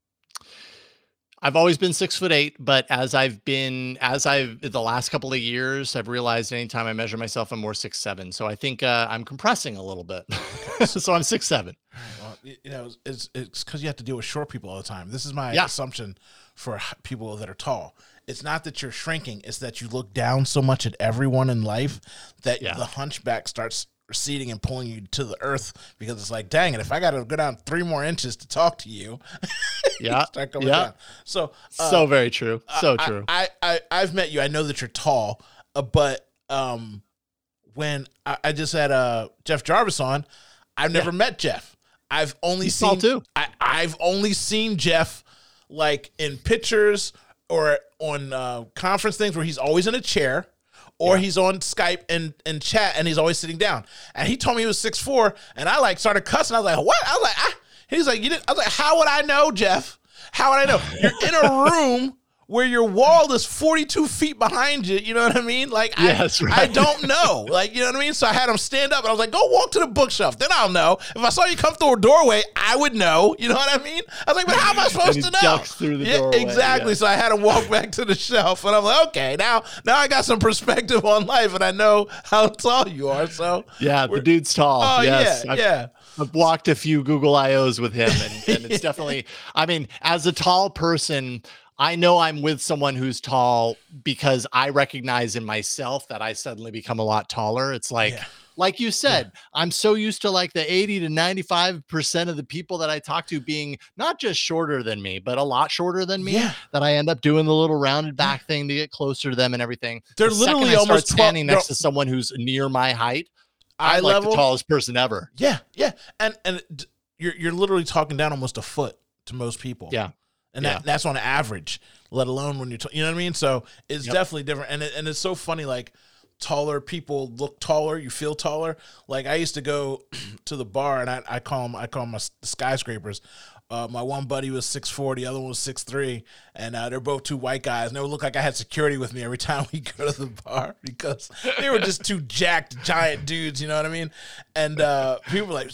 [SPEAKER 3] I've always been six foot eight, but as I've been, as I've the last couple of years, I've realized anytime I measure myself, I'm more six seven. So I think uh, I'm compressing a little bit. So I'm six seven.
[SPEAKER 2] Well, you know, it's it's because you have to deal with short people all the time. This is my
[SPEAKER 3] yeah.
[SPEAKER 2] assumption for people that are tall. It's not that you're shrinking; it's that you look down so much at everyone in life that yeah. the hunchback starts receding and pulling you to the earth because it's like, dang it, if I got to go down three more inches to talk to you,
[SPEAKER 3] yeah,
[SPEAKER 2] start going
[SPEAKER 3] yeah.
[SPEAKER 2] down. So, uh,
[SPEAKER 3] so very true, so
[SPEAKER 2] I,
[SPEAKER 3] true.
[SPEAKER 2] I, I, I've met you. I know that you're tall, uh, but um, when I, I just had uh Jeff Jarvis on, I've never yeah. met Jeff. I've only
[SPEAKER 3] He's
[SPEAKER 2] seen
[SPEAKER 3] tall too.
[SPEAKER 2] I, I've only seen Jeff like in pictures or on uh, conference things where he's always in a chair. Or yeah. he's on Skype and, and chat, and he's always sitting down. And he told me he was six foot four, and I, like, started cussing. I was like, what? I was like, ah. He's like, you didn't? I was like, how would I know, Jeff? How would I know? You're in a room where your wall is forty-two feet behind you. You know what I mean? Like,
[SPEAKER 3] yes,
[SPEAKER 2] I,
[SPEAKER 3] right.
[SPEAKER 2] I don't know. Like, you know what I mean? So I had him stand up, and I was like, go walk to the bookshelf. Then I'll know. If I saw you come through a doorway, I would know. You know what I mean? I was like, but how am I supposed to know?
[SPEAKER 3] Ducks through the
[SPEAKER 2] yeah,
[SPEAKER 3] doorway.
[SPEAKER 2] Exactly.
[SPEAKER 3] Yeah.
[SPEAKER 2] So I had him walk back to the shelf, and I'm like, okay, now, now I got some perspective on life, and I know how tall you are. So
[SPEAKER 3] yeah, the dude's tall.
[SPEAKER 2] Oh,
[SPEAKER 3] yes.
[SPEAKER 2] yeah,
[SPEAKER 3] I've,
[SPEAKER 2] yeah.
[SPEAKER 3] I've walked a few Google I Os with him, and, and it's definitely, I mean, as a tall person, I know I'm with someone who's tall because I recognize in myself that I suddenly become a lot taller. It's like, yeah. like you said, yeah. I'm so used to like the eighty to ninety-five percent of the people that I talk to being not just shorter than me, but a lot shorter than me, yeah. that I end up doing the little rounded back thing to get closer to them and everything.
[SPEAKER 2] They're
[SPEAKER 3] the
[SPEAKER 2] literally
[SPEAKER 3] I
[SPEAKER 2] almost
[SPEAKER 3] standing
[SPEAKER 2] twelve,
[SPEAKER 3] next to someone who's near my height.
[SPEAKER 2] Eye
[SPEAKER 3] I'm like
[SPEAKER 2] level,
[SPEAKER 3] the tallest person ever.
[SPEAKER 2] Yeah, yeah. And and you're you're literally talking down almost a foot to most people.
[SPEAKER 3] Yeah.
[SPEAKER 2] And
[SPEAKER 3] yeah.
[SPEAKER 2] that, that's on average, let alone when you're, t- you know what I mean? So it's yep. definitely different. And it, and it's so funny, like taller people look taller, you feel taller. Like I used to go to the bar and I, I call them, I call them my skyscrapers. Uh, my one buddy was six four, the other one was six three, and uh, they're both two white guys. And it would look like I had security with me every time we go to the bar because they were just two jacked, giant dudes, you know what I mean? And uh, people were like,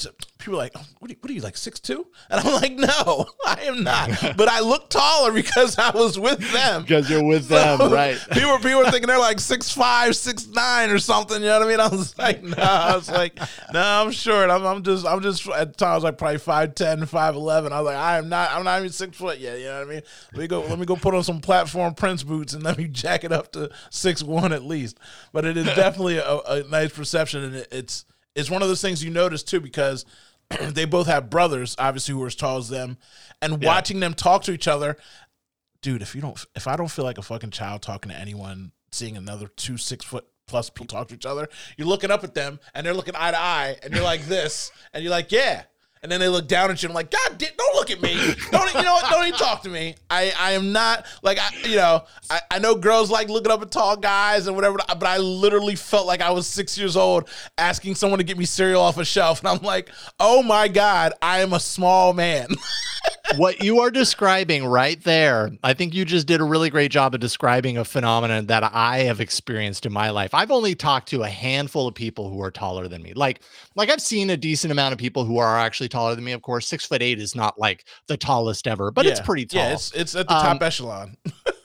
[SPEAKER 2] people are like, oh, what, are you, what are you, like six two? And I'm like, no, I am not. But I look taller because I was with them.
[SPEAKER 3] Because you're with
[SPEAKER 2] so
[SPEAKER 3] them, right?
[SPEAKER 2] People, people are thinking they're like six five, six nine or something. You know what I mean? I was like, no, nah. I was like, no, nah, I'm short. I'm, I'm just, I'm just, at times like probably five ten, five eleven. I was like, I am not, I'm not even six foot yet. You know what I mean? Let me go, let me go put on some platform Prince boots and let me jack it up to six one at least. But it is definitely a, a nice perception. And it, it's, it's one of those things you notice too, because they both have brothers, obviously, who are as tall as them, and yeah. watching them talk to each other, dude. If you don't, if I don't feel like a fucking child talking to anyone, seeing another two six foot plus people talk to each other, you're looking up at them and they're looking eye to eye, and you're like this, and you're like, yeah. And then they look down at you and I'm like, God, don't look at me. Don't, you know what? Don't even talk to me. I, I am not, like, I, you know, I, I know girls like looking up at tall guys and whatever, but I literally felt like I was six years old asking someone to get me cereal off a shelf. And I'm like, oh my God, I am a small man.
[SPEAKER 3] What you are describing right there, I think you just did a really great job of describing a phenomenon that I have experienced in my life. I've only talked to a handful of people who are taller than me. Like, like I've seen a decent amount of people who are actually taller than me. Of course, six foot eight is not like the tallest ever, but
[SPEAKER 2] yeah.
[SPEAKER 3] it's pretty tall.
[SPEAKER 2] Yeah, it's, it's at the top um, echelon.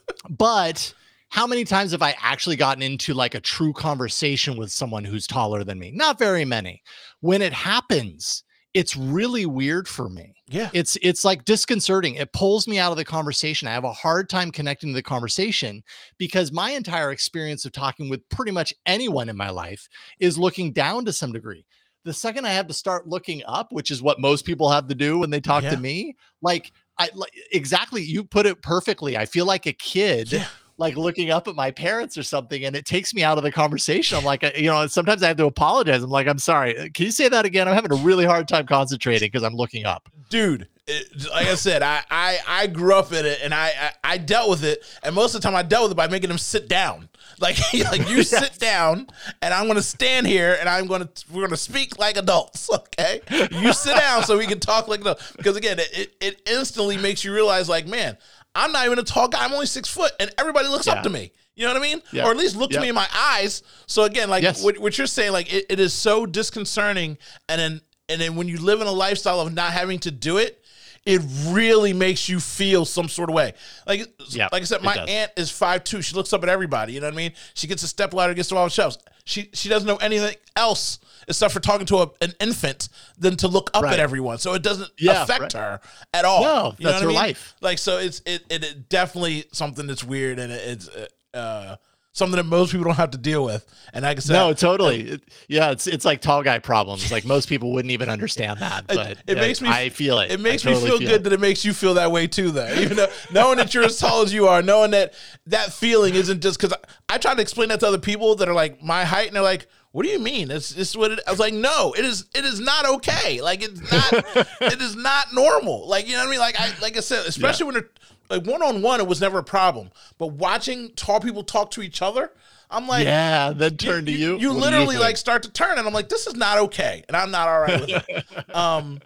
[SPEAKER 3] But how many times have I actually gotten into like a true conversation with someone who's taller than me? Not very many. When it happens, it's really weird for me.
[SPEAKER 2] Yeah.
[SPEAKER 3] It's, it's like disconcerting. It pulls me out of the conversation. I have a hard time connecting to the conversation because my entire experience of talking with pretty much anyone in my life is looking down to some degree. The second I have to start looking up, which is what most people have to do when they talk yeah. to me, like I like exactly, you put it perfectly. I feel like a kid. Yeah. Like looking up at my parents or something, and it takes me out of the conversation. I'm like, you know, sometimes I have to apologize. I'm like, I'm sorry. Can you say that again? I'm having a really hard time concentrating because I'm looking up.
[SPEAKER 2] Dude, it, like I said, I, I I grew up in it, and I, I I dealt with it, and most of the time I dealt with it by making them sit down. Like, like you yes. sit down, and I'm gonna stand here, and I'm gonna we're gonna speak like adults. Okay, you sit down so we can talk like adults. Because again, it it instantly makes you realize, like, man, I'm not even a tall guy. I'm only six foot, and everybody looks yeah. up to me. You know what I mean? Yeah. Or at least look yep. to me in my eyes. So again, like yes. what, what you're saying, like it, it is so disconcerting. And then, and then when you live in a lifestyle of not having to do it, it really makes you feel some sort of way. Like, yep, like I said, my aunt is five two. She looks up at everybody. You know what I mean? She gets a step ladder, gets to all the shelves. She she doesn't know anything else except for talking to a, an infant than to look up right. at everyone. So it doesn't yeah, affect right. her at all.
[SPEAKER 3] No,
[SPEAKER 2] you know
[SPEAKER 3] that's her
[SPEAKER 2] I mean?
[SPEAKER 3] life.
[SPEAKER 2] Like, so it's it, it, it definitely something that's weird, and it, it's uh, something that most people don't have to deal with. And like I said,
[SPEAKER 3] no, totally. It, yeah, it's it's like tall guy problems. Like most people wouldn't even understand that. But
[SPEAKER 2] it, it
[SPEAKER 3] uh,
[SPEAKER 2] makes me.
[SPEAKER 3] I feel it.
[SPEAKER 2] It makes
[SPEAKER 3] I
[SPEAKER 2] me
[SPEAKER 3] totally
[SPEAKER 2] feel,
[SPEAKER 3] feel
[SPEAKER 2] good
[SPEAKER 3] it.
[SPEAKER 2] that it makes you feel that way too. Though, even though knowing that you're as tall as you are, knowing that that feeling isn't just because I, I try to explain that to other people that are like my height, and they're like, what do you mean? It's it's what it, I was like, no, it is it is not okay. Like it's not it is not normal. Like, you know what I mean? Like I like I said, especially yeah. when they're like one on one, it was never a problem. But watching tall people talk to each other, I'm like,
[SPEAKER 3] yeah, then turn to you.
[SPEAKER 2] You, you literally you like start to turn, and I'm like, this is not okay, and I'm not all right with it. um,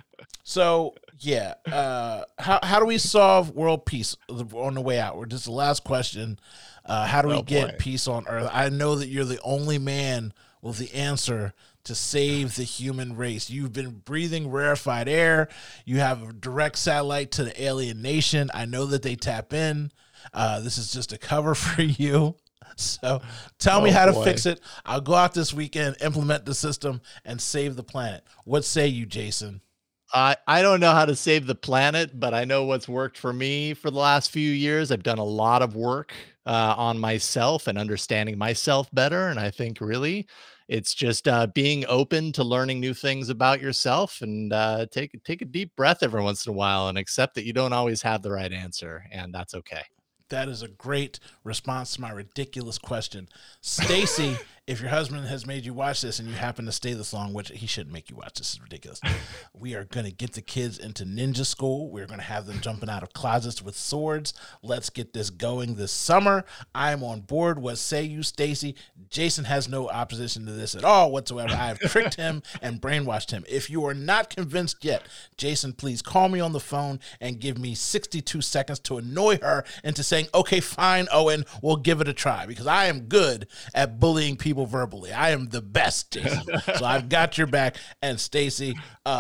[SPEAKER 2] so yeah, uh, how how do we solve world peace on the way out? We're just the last question. Uh, how do we oh, get boy. peace on Earth? I know that you're the only man with the answer to save the human race. You've been breathing rarefied air. You have a direct satellite to the alien nation. I know that they tap in. Uh, this is just a cover for you. So tell oh, me how boy. to fix it. I'll go out this weekend, implement the system, and save the planet. What say you, Jason?
[SPEAKER 3] I, I don't know how to save the planet, but I know what's worked for me for the last few years. I've done a lot of work uh, on myself and understanding myself better. And I think really it's just uh, being open to learning new things about yourself, and uh, take, take a deep breath every once in a while and accept that you don't always have the right answer, and that's okay.
[SPEAKER 2] That is a great response to my ridiculous question. Stacy, if your husband has made you watch this and you happen to stay this long, which he shouldn't make you watch, this is ridiculous. We are going to get the kids into ninja school. We're going to have them jumping out of closets with swords. Let's get this going this summer. I'm on board. What say you, Stacy? Jason has no opposition to this at all whatsoever. I have tricked him and brainwashed him. If you are not convinced yet, Jason, please call me on the phone and give me sixty-two seconds to annoy her into saying, okay, fine, Owen, we'll give it a try, because I am good at bullying people verbally. I am the best, Jason. So I've got your back. And Stacy, uh,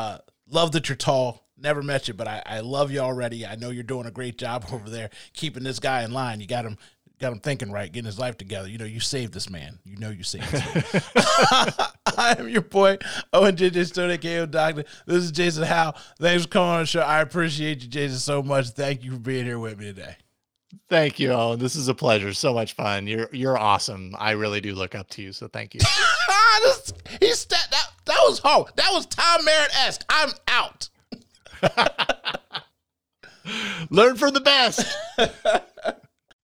[SPEAKER 2] love that you're tall. Never met you, but I, I love you already. I know you're doing a great job over there, keeping this guy in line. You got him, got him thinking right, getting his life together. You know, you saved this man. You know, you saved this man. I am your boy, Owen J J Stone, K O Doctor. This is Jason Howell. Thanks for coming on the show. I appreciate you, Jason, so much. Thank you for being here with me today.
[SPEAKER 3] Thank you, Owen. This is a pleasure. So much fun. You're you're awesome. I really do look up to you. So thank you.
[SPEAKER 2] this, he's that, that that was home. That was Tom Merritt-esque. I'm out.
[SPEAKER 3] Learn from the best.